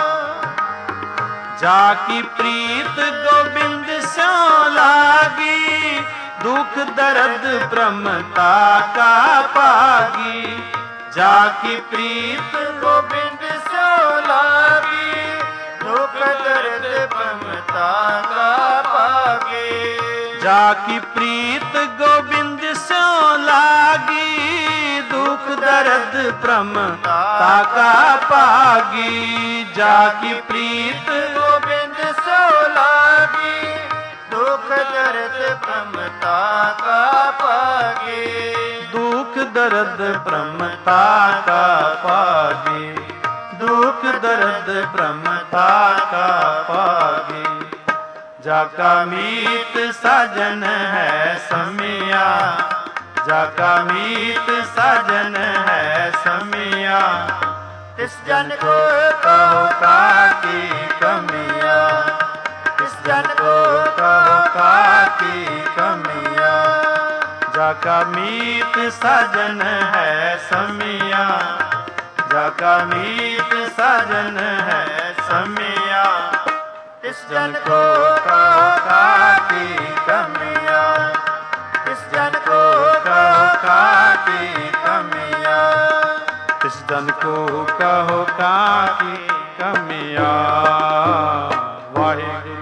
जाकी प्रीत गोबिंद स्यों लागी, दुख दर्द प्रमता का पागी। जाकी प्रीत गोबिंद स्यों लागी, दुख दर्द प्रमता का पागी। जाकी प्रीत गोबिंद स्यों लागी, दुख दर्द प्रमता का पागी। जाकी प्रीत गोबिंद स्यों लागी, दुख दर्द प्रमता का पागी। दुख दर्द प्रमता का पागी, दुख दर्द प्रमता का पागी। जाका मीत साजन है समिया, जाका मीत साजन है समिया, तिस जन को कहो काकी कमिया, तिस जन को कहो काकी कमिया। जाका मीत साजन है समिया, जाका मीत साजन है समिया, तिस जन को कहो काकी कमिया, तिस जन को कहो काकी कमिया, तिस जन को कहो काकी कमिया। वाहिगुरु।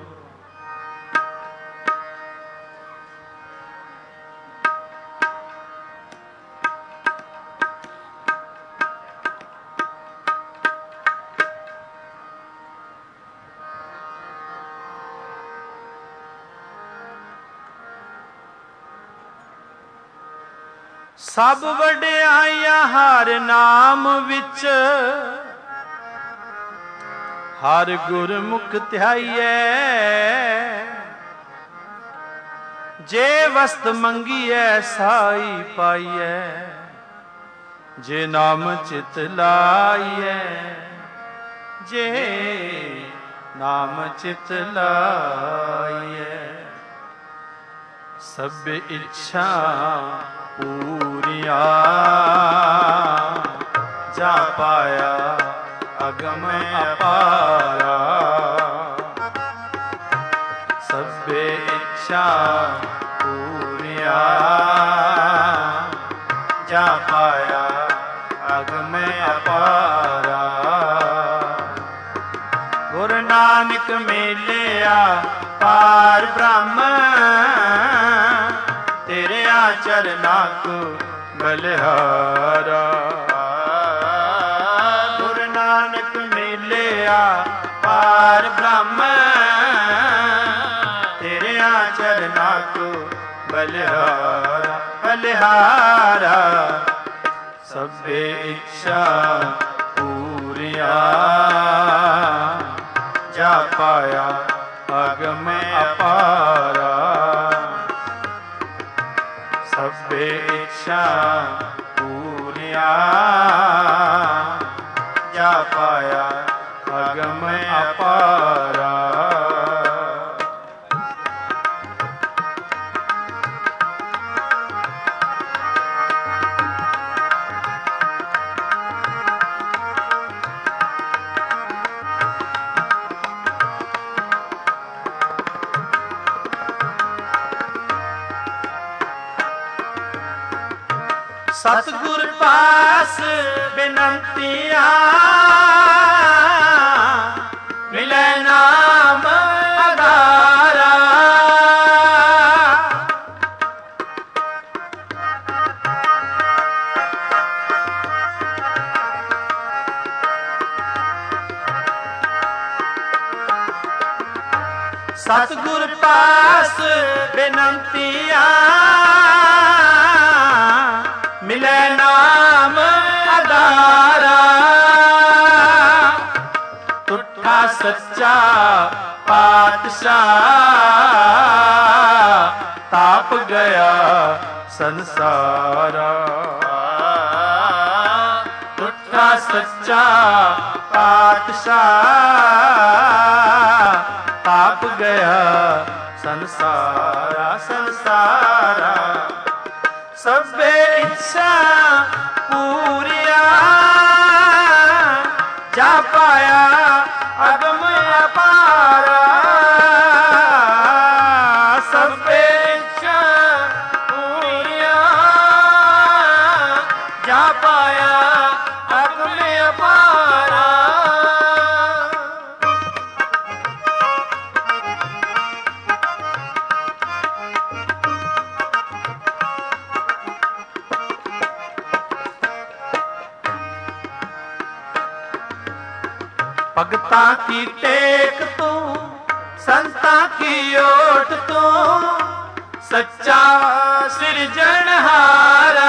सब वड्याइयां हर नाम विच, हर गुरमुख ध्याइए। जे वस्त मंगीए साई पाइए, जे नाम चित लाइए, जे नाम चित लाइए। सब इच्छा पूरिया जा पाया अगम अपारा। सबे इच्छा पूरिया जा पाया अगम अपारा। गुरु नानक मिलिया पार ब्रह्म, तेरे चरना को बलिहारा। गुरु नानक मिलिया पार ब्रह्म, तेरे चरना को बलिहारा बलिहारा। सबे इच्छा पूरिया जा पाया अगम अपारा। सबे इच्छा पूरिया जा पाया अगम अपारा। सतगुर पास बिनंतियां मिले ਸਤਿਗੁਰ ਪਾਸ ਬੇਨੰਤੀਆਂ ਮਿਲੇ ਨਾਮ ਆਧਾਰਾ ਟੁੱਟਾ ਸੱਚਾ ਪਾਤਸ਼ਾਹ ਤਾਪ ਗਿਆ ਸੰਸਾਰਾ ਟੁੱਟਾ ਸੱਚਾ ਪਾਤਸ਼ਾਹ ਤਾਪ ਗਿਆ ਸੰਸਾਰਾ ਸੰਸਾਰਾ ਸਭੇ ਇੱਛਾ ਪੂਰੀਆਂ ਜਾ ਪਾਇਆ ਅਗਮ ਅਪਾਰਾ ਸਭੇ ਇੱਛਾ ਪੂਰੀਆਂ ਜਾ ਪਾਇਆ ਅਗਮ ਅਪਾਰਾ ਭਗਤਾਂ ਕੀ ਟੇਕ ਤੂੰ ਸੰਤਾਂ ਕੀ ਓਟ ਤੂੰ ਸੱਚਾ ਸਿਰਜਣਹਾਰਾ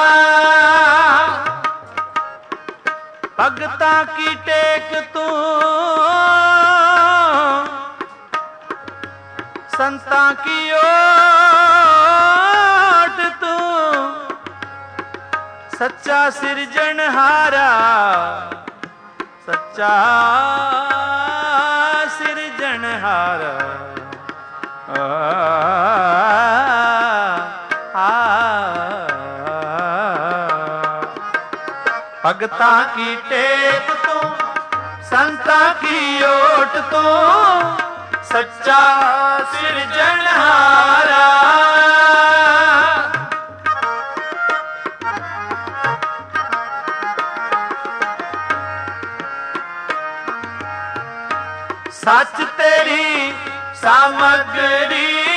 ਭਗਤਾਂ ਕੀ ਟੇਕ ਤੂੰ ਸੰਤਾਂ ਕੀ ਓਟ ਤੂੰ ਸੱਚਾ ਸਿਰਜਣਹਾਰਾ ਸੱਚਾ ਸਿਰਜਣਹਾਰਾ ਭਗਤਾਂ ਕੀ ਟੇਕ ਤੂੰ ਸੰਤਾਂ ਕੀ ਓਟ ਤੂੰ ਸੱਚਾ ਸਿਰਜਣਹਾਰਾ ਸੱਚ ਤੇਰੀ ਸਾਮਗਰੀ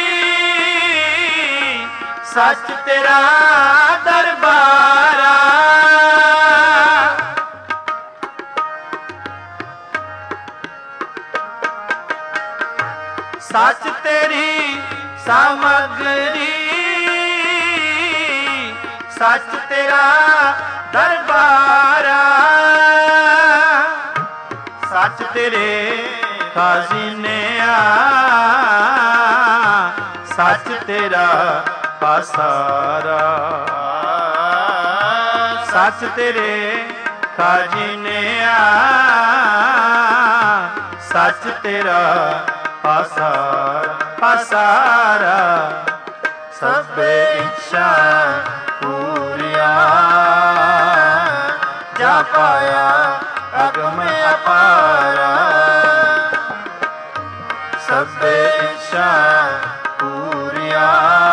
ਸੱਚ ਤੇਰਾ ਦਰਬਾਰਾ ਸੱਚ ਤੇਰੀ ਸਾਮਗਰੀ ਸੱਚ ਤੇਰਾ ਦਰਬਾਰਾ ਸੱਚ ਤੇਰੇ ਖਾਜ਼ੀਨਿਆ ਸੱਚ ਤੇਰਾ ਪਾਸਾਰਾ ਸੱਚ ਤੇਰੇ ਖਾਜ਼ੀਨਿਆ ਸੱਚ ਤੇਰਾ ਪਾਸਾਰਾ ਪਾਸਾਰਾ ਸਭੇ ਇੱਛਾ ਪੂਰੀਆਂ ਜਾ ਪਾਇਆ ਅਗਮ ਅਪਾਰਾ ਸਭੇ ਇੱਛਾ ਪੂਰੀਆਂ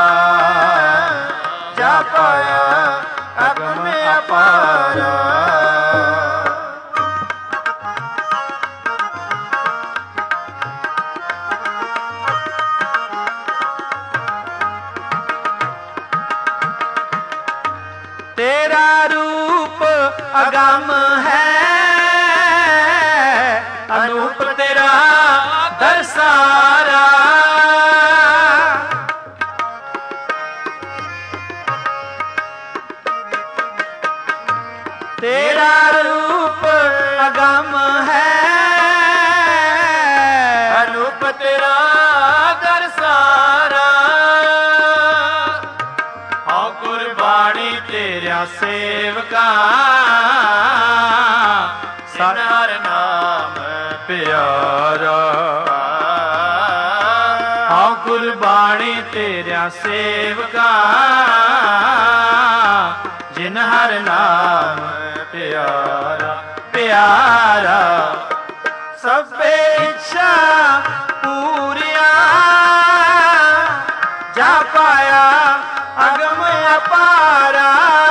ਜਾ ਪਾਇਆ ਅਗਮ ਅਪਾਰਾ ਤੇਰਾ ਰੂਪ ਅਗੰਮ ਹੈ ਅਨੂਪ ਤੇਰਾ ਦਰਸਾਰਾ ਤੇਰਾ ਰੂਪ ਅਗੰਮ ਹੈ ਅਨੂਪ ਤੇਰਾ ਦਰਸਾਰਾ ਹਉ ਕੁਰਬਾਨੀ ਤੇਰਾ ਸੇਵਕਾ ਹਰ ਨਾਮ ਪਿਆਰਾ ਹਉ ਕੁਰਬਾਨੀ ਤੇਰਾ ਸੇਵਕਾ ਜਿਨ ਹਰ ਨਾਮ ਪਿਆਰਾ ਪਿਆਰਾ ਸਭੇ ਇੱਛਾ ਪੂਰੀਆਂ ਜਾ ਪਾਇਆ ਅਗਮ ਅਪਾਰਾ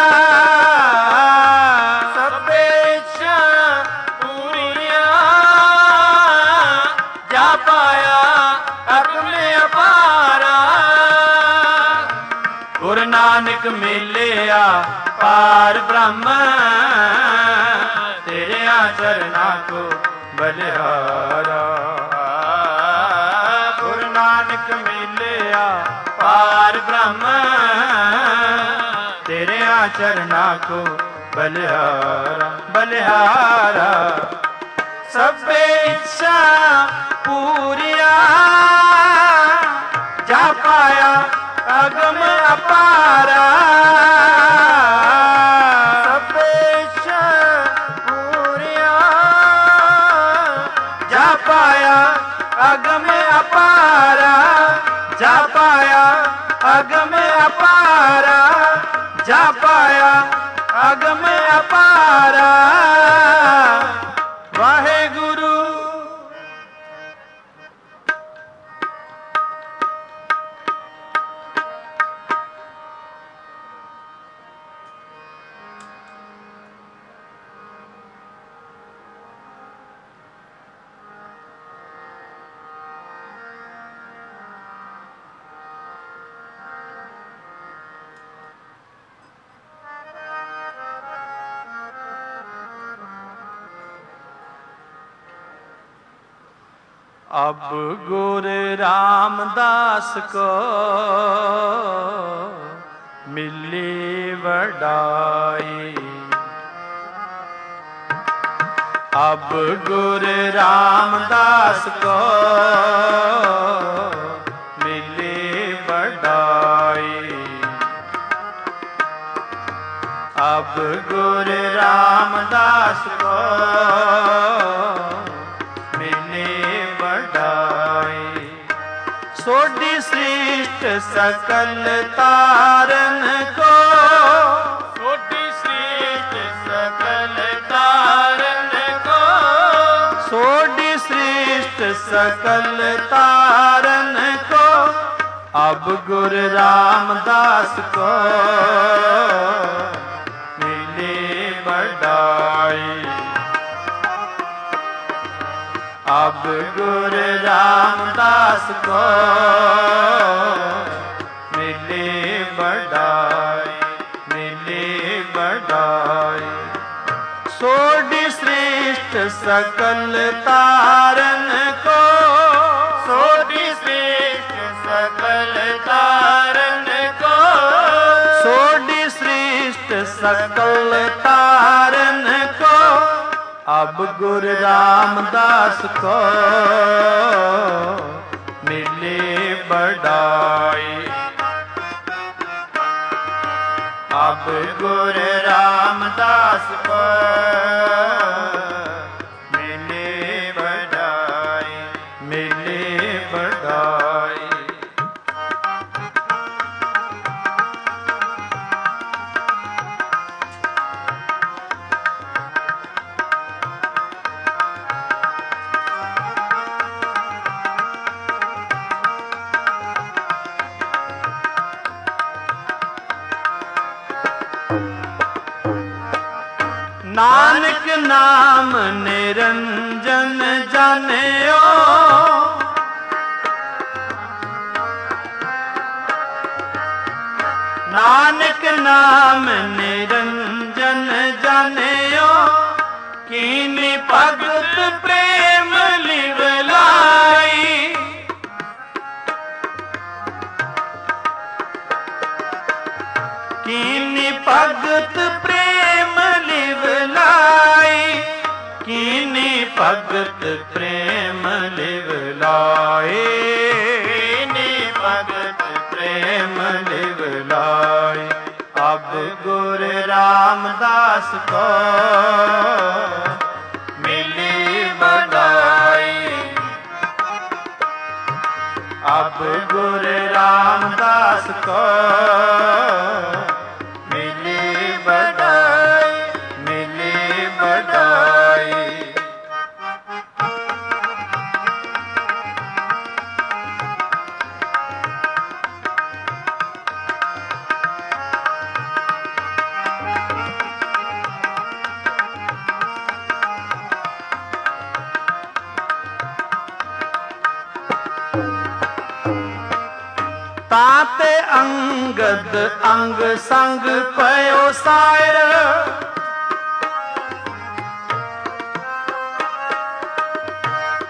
ਸਭੇ ਇੱਛਾ ਪੂਰੀਆਂ ਜਾ ਪਾਇਆ ਅਗਮ ਅਪਾਰਾ ਗੁਰੂ ਨਾਨਕ ਮਿਲਿਆ ਪਾਰ ਬ੍ਰਹਮ ਤੇਰੇ ਚਰਨਾਂ ਕੋ ਬਲਿਹਾਰਾ ਗੁਰੂ नानक मिलिया पार ब्रह्म, तेरे चरना को बलिहारा बलिहारा। सबे इच्छा पूरिया जा पाया अगम अपारा। सबे इच्छा पूरिया जा पाया अगम अपारा, जा पाया अगम अपारा, जा पाया अगम अपारा। वाहे गुरु अब गुरु रामदास को मिली वडाई। अब गुरु रामदास को मिली वडाई। अब गुरु रामदास को सोडी श्रेष्ठ सकल तारन को, सोडी श्रेष्ठ सकल तारन को, सोडी श्रेष्ठ सकल तारन को। अब गुरु रामदास को मिली वडाई। अब गुरु रामदास को मिली वडाई, मिली वडाई। सोडी श्रेष्ठ सकल तारन को, सोडी श्रेष्ठ सकल तारन को, सोडी श्रेष्ठ सकल तारन को। अब गुरु रामदास को मिली वडाई। अब गुरु रामदास को मिली वडाई, मिली वडाई। नानक नाम निरंजन जानियो, नानक नाम निरंजन जानियो। कीनी भगत प्रेम लिवलाई, कीनी भगत प्रेम लिवलाई, कीनी भगत प्रेम लिवलाई, कीनी भगत प्रेम लिवलाई। अब गुरु रामदास को मिली वडाई। अब गुरु रामदास को मिली वडाई, मिली वडाई। ताते अंगद अंग संग पयो सायर,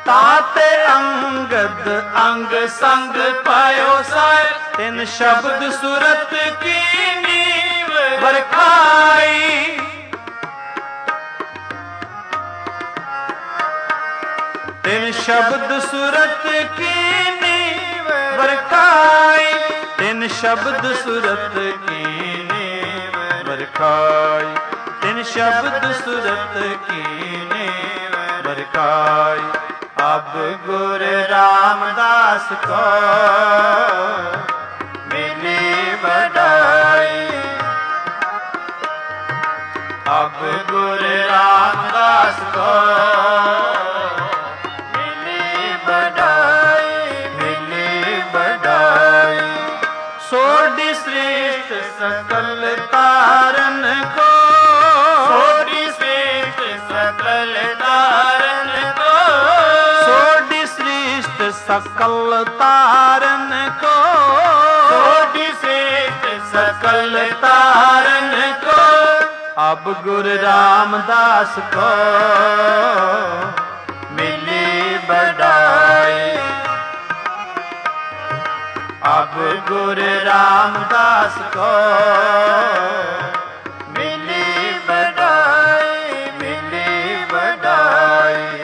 ताते अंगद अंग संग पायो सार, तिन शब्द सुरत की नीव बरखाई। तिन शब्द सुरत की नीव बरखाई, तिन शब्द सुरत की नीव बरखाई, तिन शब्द सुरत की नीव बरखाई। अब गुरु रामदास को मिली बड़ाई, अब गुरु रामदास को मिली बड़ाई, मिली बड़ाई। सोडी श्रेष्ठ सकल तारन को, सोडी श्रेष्ठ सकल तारन को, सोडी श्रेष्ठ सकल तारन को, सोडी श्रेष्ठ सकल तारन को। अब गुरु रामदास को मिली बड़ाई, अब गुरु रामदास को मिली बड़ाई, मिली बड़ाई।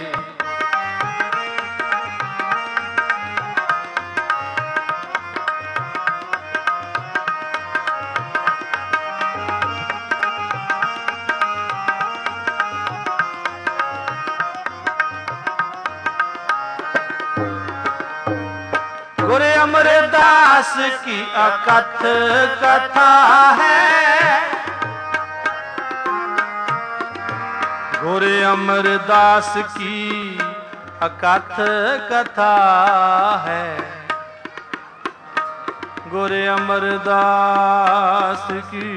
गुरु अमरदास की अकथ कथा है, गुरु अमरदास की अकथ कथा है, गुरु अमरदास की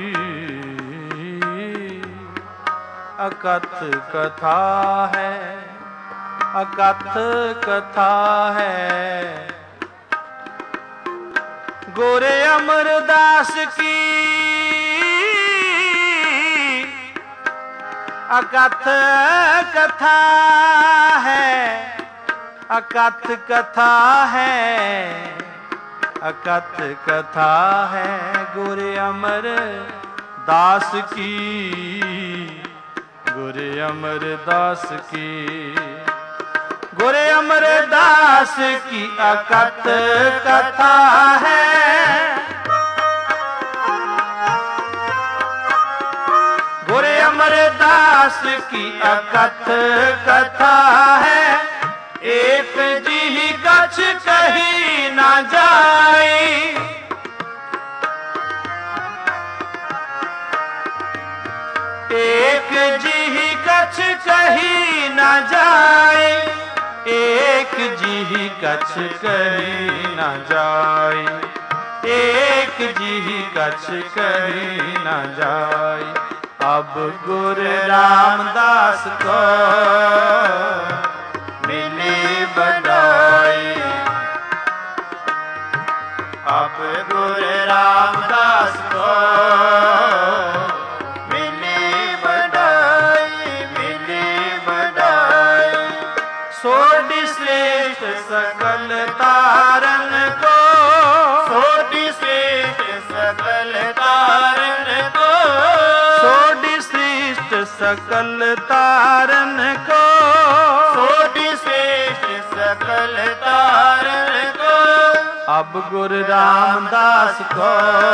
अकथ कथा है, अकथ कथा है। गुरु अमरदास की अकथ कथा है, अकथ कथा है, अकथ कथा है। गुरु अमरदास की, गुरु अमरदास की, गुरु अमरदास की अकथ कथा है, गुरु अमरदास की अकथ कथा है। एक जी कछ कही ना जाई, एक जी कछ कही ना जाए, एक जी कछ कही ना जाए, एक जी कछ कही ना जाए। अब गुरु रामदास को मिली बड़ाई, अब गुरु रामदास को मिली बड़ाई, मिली बड़ाई। सोडी श्रेष्ठ सकल तारन को, सोडी श्रेष्ठ सकल तारन को, सोडी श्रेष्ठ सकल तारन को, सोडी श्रेष्ठ सकल तारन को। अब गुरु रामदास को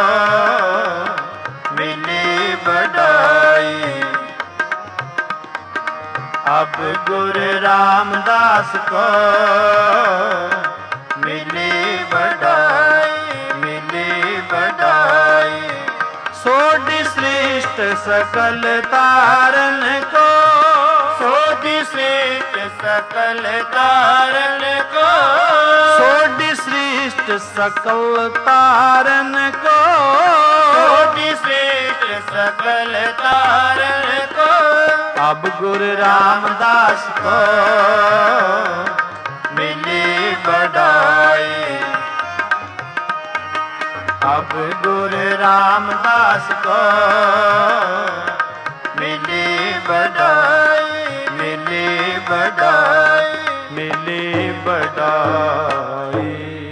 मिली बड़ाई, अब गुरु रामदास को मिली बड़ाई, मिली बड़ाई। सोडी श्रेष्ठ सकल तारन को, सोडी श्रेष्ठ सकल तारन को, सोडी श्रेष्ठ सकल तारन को, सोडी श्रेष्ठ सकल तारन को। अब गुरु रामदास को मिली बड़ाई, अब गुरु रामदास को मिली बड़ाई, मिली बड़ाई, मिली ਵਡਾਈ।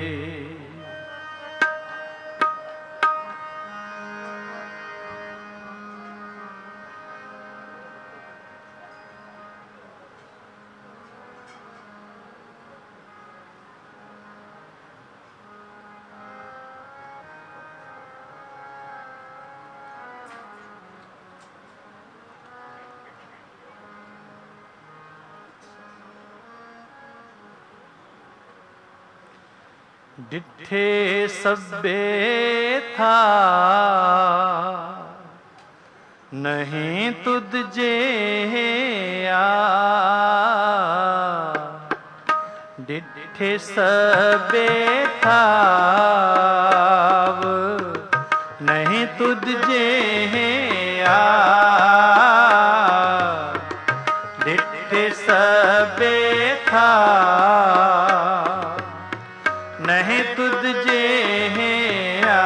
ਡਿਠੇ ਸਭੇ ਥਾ ਨਹੀਂ ਤੁਧ ਜਿਹਾ, ਡਿਠੇ ਸਭੇ ਥਾਵ ਨਹੀਂ ਤੁਧ ਜਿਹਾ, ਡਿਠੇ ਸਭੇ ਥਾ ਨਹੀਂ ਤੁਧ ਜਿਹਾ,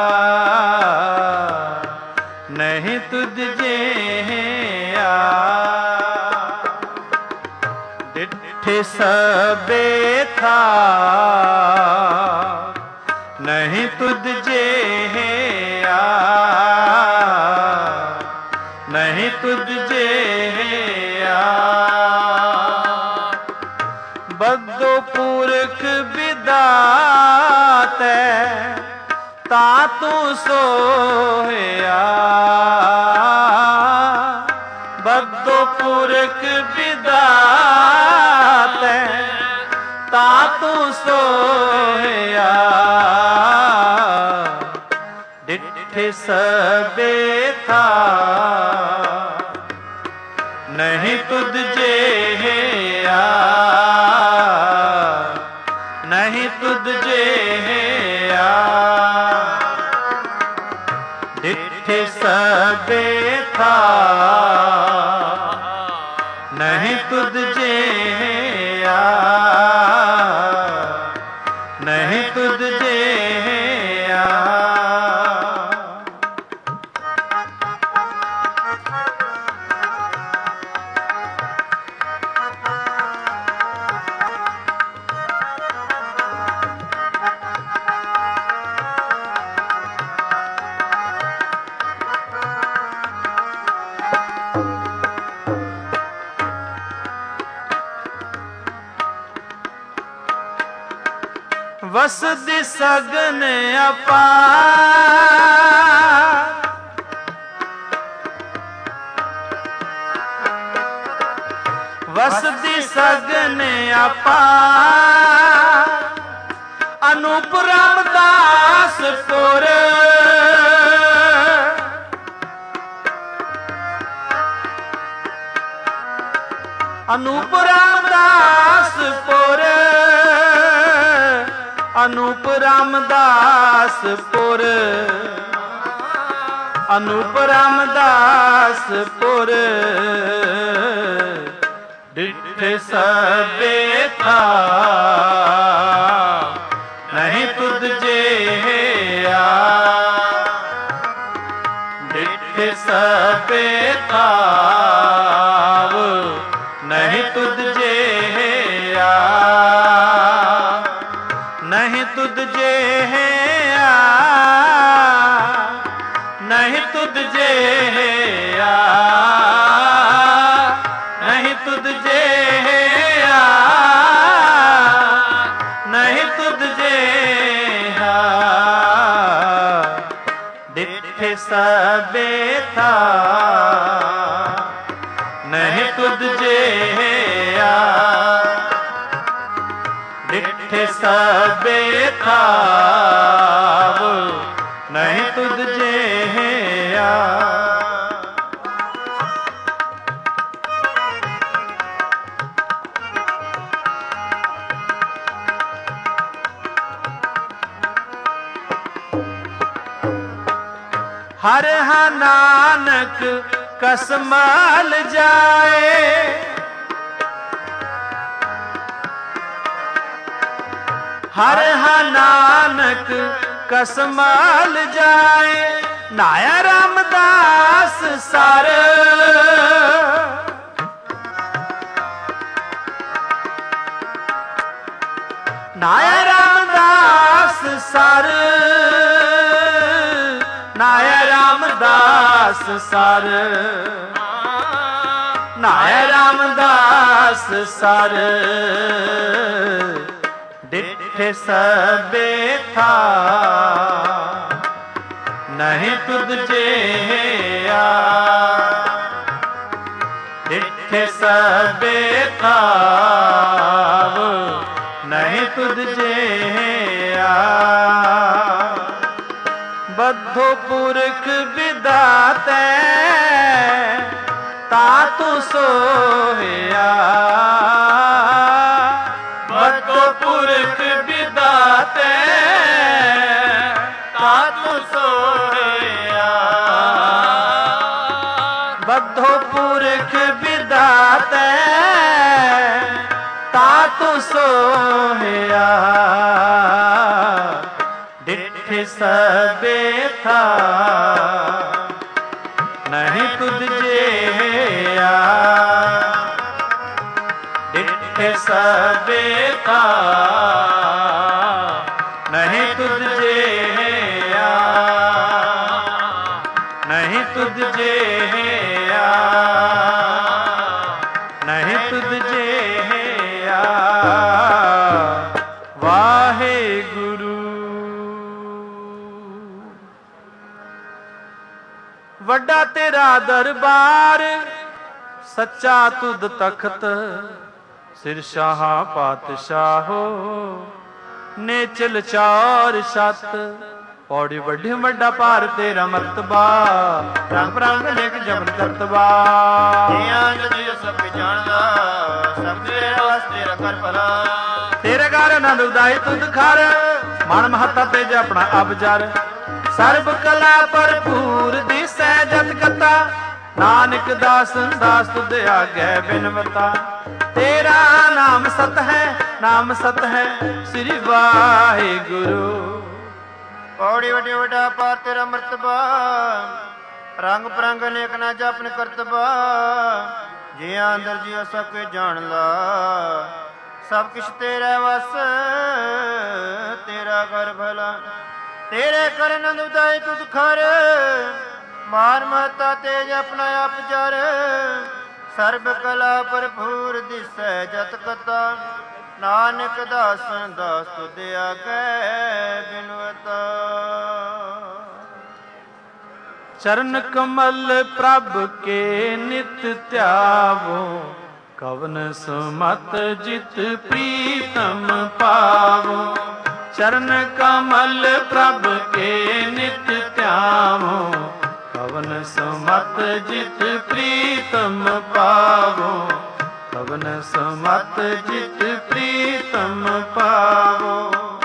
ਨਹੀਂ ਤੁਧ ਜਿਹਾ, ਡਿਠੇ ਸਭੇ ਥਾ ਨਹੀਂ ਤੁਧ ਜਿਹਾ, ਨਹੀਂ ਤੁਧ ਜਿਹਾ, ਬਦੋ ਪੁਰਖ ਵਿਦਾਤੈ ਤਾ ਤੂੰ ਸੋਹਿਆ, ਬਦੋ ਪੁਰਖ ਵਿਦਾਤੈ ਤਾ ਤੂੰ ਸੋਹਿਆ, ਡਿਠੇ ਸਭੇ ਥਾ ਨਹੀਂ ਤੁਧ ਜਿਹਾ, ਨਹੀਂ ਤੁਧ ਜਿਹਾ, ਡਿਠੇ ਸਭੇ ਥਾ ਨਹੀਂ ਤੁਧ ਜਿਹਾ, ਨਹੀਂ ਤੁਧ ਜਿਹਾ, ਵਸਦਿ ਸਗਨ ਅਪਾਰ, ਵਸਦਿ ਸਗਨ ਅਪਾਰ, ਅਨੂਪ ਰਾਮਦਾਸ ਪੁਰ, ਅਨੂਪ ਰਾਮਦਾਸ ਪੁਰ, ਅਨੂਪ ਰਾਮਦਾਸ ਪੁਰ, ਅਨੂਪ ਰਾਮਦਾਸ ਪੁਰ, ਡਿਠੇ ਸਭੇ ਥਾ ਨਹੀਂ ਤੁਧ ਜਿਹਾ, ਡਿਠੇ ਸਭੇ ਥਾਵ ਨਹੀਂ ਤੁਧ ਜਿਹਾ, ਨਹੀਂ ਤੁਧ ਜਿਹਾ, ਨਹੀਂ ਤੁਧ ਜਿਹਾ, ਨਹੀਂ ਤੁਧ ਜਿਹਾ, ਨਹੀਂ ਤੁਧ ਜਿਹਾ, ਡਿਠੇ ਸਭੇ ਥਾ ਨਹੀਂ ਤੁਧ ਜਿਹਾ, ਡਿਠੇ ਸਭੇ ਥਾਵ ਨਹੀਂ ਤੁਧ ਜਿਹਾ, ਹਰ ਹਾ ਨਾਨਕ ਕਸਮਲ ਜਾਏ, ਹਰ ਹਾ ਨਾਨਕ ਕਸਮਲ ਜਾਏ, ਨਾਇਆ ਰਾਮਦਾਸ ਸਰ, ਨਾਇ ਰਾਮਦਾਸ ਸਰ, ਨਾਇ ਰਾਮਦਾਸ ਸਰ, ਨਾਇ ਰਾਮਦਾਸ ਸਰ, ਡਿਠੇ ਸਭੇ ਥਾ ਨਹੀਂ ਤੁਧ ਜਿਹਾ, ਡਿਠੇ ਸਭੇ ਥਾਵ ਨਹੀਂ ਤੁਧ ਜਿਹਾ, ਬੱਧੋ ਪੁਰਖ ਵਿਦਾਤੈ ਤਾ ਤੂ ਸੋਹਿਆ, ਬੱਧੋ ਪੁਰਖ ਵਿਦਾਤੈ ਤਾ ਤੂ ਸੋਹਿਆ, ਬੱਧੋ ਪੁਰਖ ਵਿਦਾਤੈ ਤਾ ਤੂ ਸੋਹਿਆ, ਡਿਠ ਸਭੇ ਥਾ ਨਹੀਂ ਤੁਧ ਜਿਹਾ, ਡਿਠ ਸਭੇ ਥਾ ਨਹੀਂ ਤੁਧ ਜਿਹਾ, ਨਹੀਂ ਤੁਧ ਜਿਹਾ, ਨਹੀਂ ਤੁਧ ਜਿਹਾ। ਵਾਹਿਗੁਰੂ। ਵੱਡਾ ਤੇਰਾ ਦਰਬਾਰ, ਸੱਚਾ ਤੁਧ ਤਖਤ, ਸਿਰ ਸ਼ਾਹਾਂ ਪਾਤਸ਼ਾਹੋ, ਨੇਚਲ ਚਾਰ ਛੱਤ, ਪੌੜੀ ਵੱਡੀ ਵੱਡਾ ਭਾਰ ਤੇਰਾ ਮਰਤਬਾ, ਰੰਗ ਬਰੰਗ ਲਿਖ ਜਮਨ ਕਰਤਬਾ, ਜਿਆਂ ਜਦੀ ਸਭ ਜਾਣਦਾ, ਸਭ ਤੇਰੇ ਵਾਸਤੇ ਕਰ ਭਲਾ, ਤੇਰੇ ਘਰ ਆਨੰਦ ਉਦਾਈ ਤੁਧ ਖਰ, ਮਨ ਮਹੱਤਾ ਤੇਜ ਆਪਣਾ ਅਬਜਰ, ਸਰਬ ਕਲਾ ਭਰਪੂਰ ਦਿਸੈ ਜਤ ਕਤਾ, ਨਾਨਕ ਦਾਸ ਦਾਸ ਤੁਧ ਆਗੇ ਬਿਨਵਤਾ, ਤੇਰਾ ਨਾਮ ਸਤ ਹੈ, ਨਾਮ ਸਤ ਹੈ, ਸ੍ਰੀ ਵਾਹਿਗੁਰੂ। ਪੌੜੀ ਵੱਡੀ ਵੱਡਾ ਪਾਰ ਤੇਰਾ ਮਰਤਬਾ, ਰੰਗ ਪ੍ਰੰਗ ਅਨੇਕ ਨਾ ਜਪਨ ਕਰਤਬਾ, ਜਿਆਂ ਅੰਦਰ ਜਿਉ ਸਭ ਕੁਝ ਜਾਣ ਲਾ, ਸਭ ਕਿਛ ਤੇਰਾ ਵਸ, ਤੇਰਾ ਕਰ ਭਲਾ, ਤੇਰੇ ਕਰ ਆਨੰਦ ਉਦਾਈ ਤੁਧ ਖਰ, ਮਾਨ ਮਹਤਾ ਤੇਜ ਆਪਣਾ ਆਪ ਜਰ, ਸਰਬ ਕਲਾ ਭਰਪੂਰ ਦਿਸੈ ਜਤ ਕਤਾ, ਨਾਨਕ ਦਾਸਨ ਦਾਸ ਤੁਧ ਆਗੇ ਬਿਨਵਤਾ। ਚਰਨ ਕਮਲ ਪ੍ਰਭ ਕੇ ਨਿਤ ਧਿਆਵੋ, ਕਵਨ ਸੁਮਤ ਜਿਤ ਪ੍ਰੀਤਮ ਪਾਵੋ, ਚਰਨ ਕਮਲ ਪ੍ਰਭ ਕੇ ਨਿਤ ਧਿਆਵੋ, ਕਵਨ ਸੁਮਤ ਜਿਤ ਪ੍ਰੀਤਮ ਪਾਵੋ, ਕਵਨ ਸੁਮਤ ਜਿਤ ਪ੍ਰੀਤਮ ਪਾਵੋ।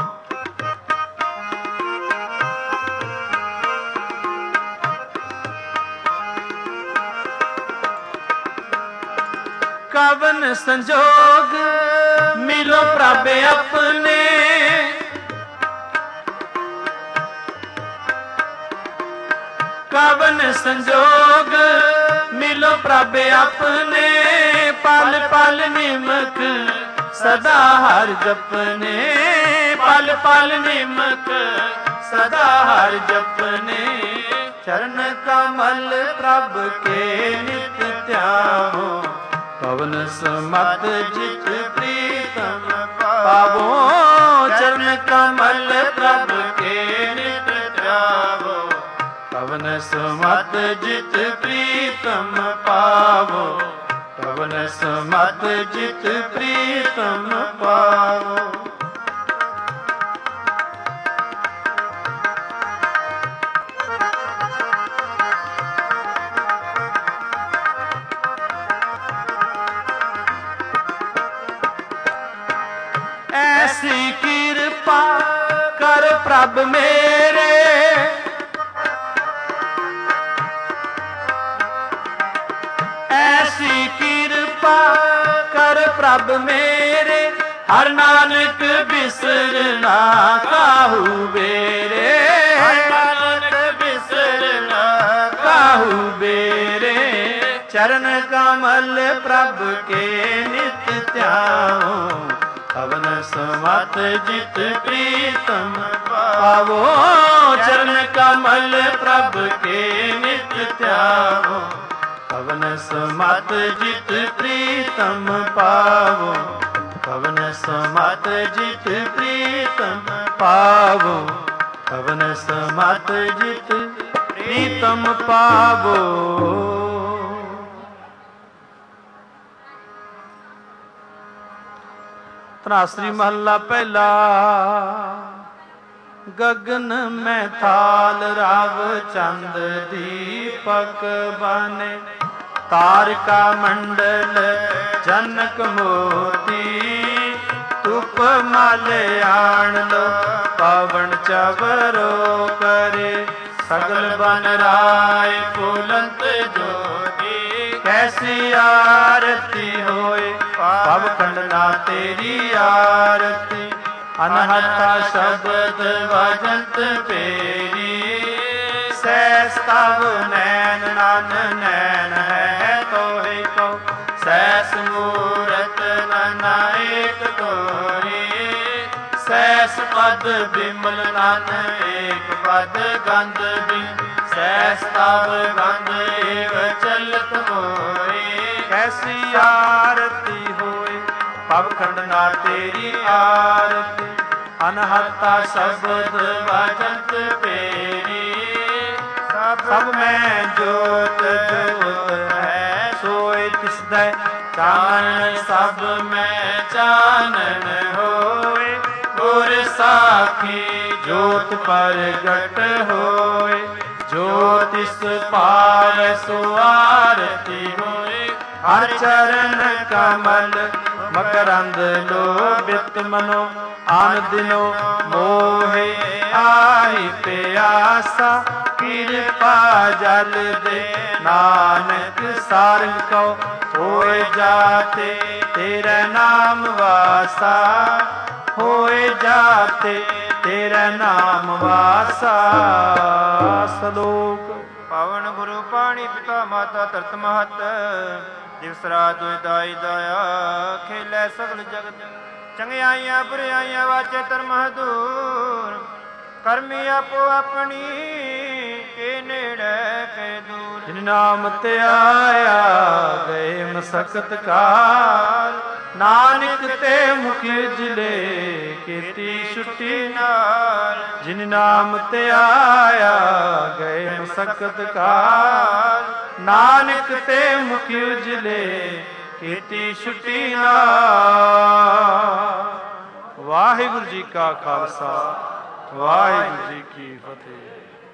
ਕਵਨ ਸੰਜੋਗ ਮਿਲੋ ਪ੍ਰਭ ਆਪਣੇ, ਕਵਨ ਸੰਜੋਗ ਮਿਲੋ ਪ੍ਰਭ ਆਪਣੇ, ਪਲ ਪਲ ਨਿਮਕ ਸਦਾ ਹਰ ਜਪਨੇ, ਪਲ ਪਲ ਨਿਮਕ ਸਦਾ ਹਰ ਜਪਨੇ, ਚਰਨ ਕਮਲ ਪ੍ਰਭ ਕੇ ਨਿਤ ਧਿਆਵੋ, ਕਵਨ ਸਮਤ ਜਿਤ ਪ੍ਰੀਤਮ ਪਾਵੋ, ਚਰਨ ਕਮਲ ਪ੍ਰਭ ਕੇ ਨਿਤ ਧਿਆਵੋ, ਕਵਨ ਸਮਤ ਜਿਤ ਪ੍ਰੀਤਮ ਪਾਵੋ, ਕਵਨ ਸਮਤ ਜਿਤ ਪ੍ਰੀਤਮ ਪਾਵੋ। ਐਸੀ ਕਿਰਪਾ ਕਰ ਪ੍ਰਭ ਮੇਰੇ, ਐਸੀ ਕਿਰਪਾ ਕਰ ਪ੍ਰਭ ਮੇਰੇ, ਹਰ ਨਾਨਕ ਬਿਸਰਨਾ ਕਾਹੂ ਬੇਰੇ, ਹਰ ਨਾਨਕ ਬਿਸਰਨਾ ਕਾਹੂ ਬੇਰੇ, ਚਰਨ ਕਮਲ ਪ੍ਰਭ ਕੇ ਨਿਤ ਧਿਆਓ, ਕਵਨ ਸਮਤ ਜਿਤ ਪ੍ਰੀਤਮ ਪਾਵੋ। ਚਰਨ ਕਮਲ ਪ੍ਰਭ ਕੇ ਨਿਤ ਧਿਆਵੋ। ਕਵਨ ਸਮਤ ਜਿਤ ਪ੍ਰੀਤਮ ਪਾਵੋ। ਕਵਨ ਸਮਤ ਜਿਤ ਪ੍ਰੀਤਮ ਪਾਵੋ। ਕਵਨ ਸਮਤ ਜਿਤ ਪ੍ਰੀਤਮ ਪਾਵੋ। ਧਨਾਸਰੀ ਮਹੱਲਾ ਪਹਿਲਾ। ਗਗਨ ਮੈਂ ਥਾਲ ਰਵ ਚੰਦ ਦੀਪਕ ਬਾਨੇ। ਤਾਰਿਕਾ ਮੰਡਲ ਜਨਕ ਮੋਤੀ। ਧੂਪ ਮਾਲੇ ਆਣ ਲੋ ਪਵਨ ਚਵਰੋ ਕਰੇ। ਸਗਲ ਬਨ ਰਾਏ ਫੁਲੰਤ ਜੋਤੀ। ਕੈਸੀ ਆਰਤੀ ਹੋਏ ਪਵ ਖੰਡਨਾ ਤੇਰੀ ਆਰਤੀ। ਅਨਹਤਾ ਸ਼ਬਦ ਵਜੰਤ ਪੇਰੀ। ਸੈਸ ਤਵ ਨੈਣ ਨਨ ਨੈਣ ਹੈ ਤੋਹਿ ਕੋ। ਸੈਸ ਮੂਰਤ ਨਨ ਏਕ ਤੋਰੀ। ਸੈਸ ਪਦ ਬਿਮਲ ਨਨ ਏਕ ਪਦ ਗੰਧ ਬਿ। ਸੈਸ ਤਵ ਗੰਧ ਏਵ ਚਲਤ ਹੋਈ। ਕੈਸੀ ਆਰਤੀ ਹੋਏ ਪਵ ਖੰਡਨਾ ਤੇਰੀ ਆਰਤੀ। ਅਨਹਤਾ ਸ਼ਬਦ ਵਜੰਤ ਪੇਰੀ। ਸਭ ਮੈਂ ਜੋਤ ਜੋਤ ਹੈ ਸੋਇ ਤਿਸਦੈ। ਚਾਨਣ ਸਭ ਮੈਂ ਚਾਨਣ ਹੋਏ। ਗੁਰ ਸਾਖੀ ਜੋਤ ਪ੍ਰਗਟ ਹੋਏ। ਜੋ ਤਿਸ ਪਾਵੈ ਸੋ ਆਰਤੀ ਹੋਏ। ਹਰ ਚਰਨ ਕਮਲ ਮਕਰੰਦ ਲੋਭਿਤ ਮਨੋ। ਆਨ ਦਿਨੋ ਮੋਹਿ ਆਹੀ ਪਿਆਸਾ। ਕਿਰਪਾ ਜਲ ਦੇ ਨਾਨਕ ਸਾਰੰਗ ਕਉ। ਹੋਏ ਜਾਤੇ ਤੇਰਾ ਨਾਮ ਵਾਸਾ। ਹੋਏ ਜਾਤੇ ਤੇਰਾ ਨਾਮ ਵਾਸਾ। ਸਲੋਕ। ਪਾਵਨ ਗੁਰੂ ਪਾਣੀ ਪਿਤਾ ਮਾਤਾ ਧਰਤ ਮਹਤ। ਦਿਵਸ ਰਾਤ ਦੁਇ ਦਾਈ ਦਾਇਆ। ਖੇਲੇ ਸਗਲ ਜਗਤ ਚੰਗਿਆਈਆਂ ਬੁਰਿਆਈਆਂ ਵਾਚੇ ਧਰਮ ਦੂਰ। ਕਰਮੀ ਆਪੋ ਆਪਣੀ ਕੇ ਨੇੜੇ ਕੇ ਦੂਰ। ਜਿਨ ਨਾਮ ਤੇ ਆਇਆ ਗਏ ਮਸਕਤ ਕਾਲ। ਨਾਨਕ ਤੇ ਮੁਖ ਉਜਲੇ ਕੀਤੀ ਛੁੱਟੀ ਨਾਲ। ਜਿਨ ਨਾਮ ਤੇ ਆਇਆ ਗਏ ਮਸਕਤ ਕਾਲ। ਨਾਨਕ ਤੇ ਮੁਖ ਉਜਲੇ ਕੀਤੀ ਛੁੱਟੀ ਨਾਲ। ਵਾਹਿਗੁਰੂ ਜੀ ਕਾ ਖਾਲਸਾ ਵਾਹਿਗੁਰੂ ਜੀ ਕੀ ਫਤਿਹ।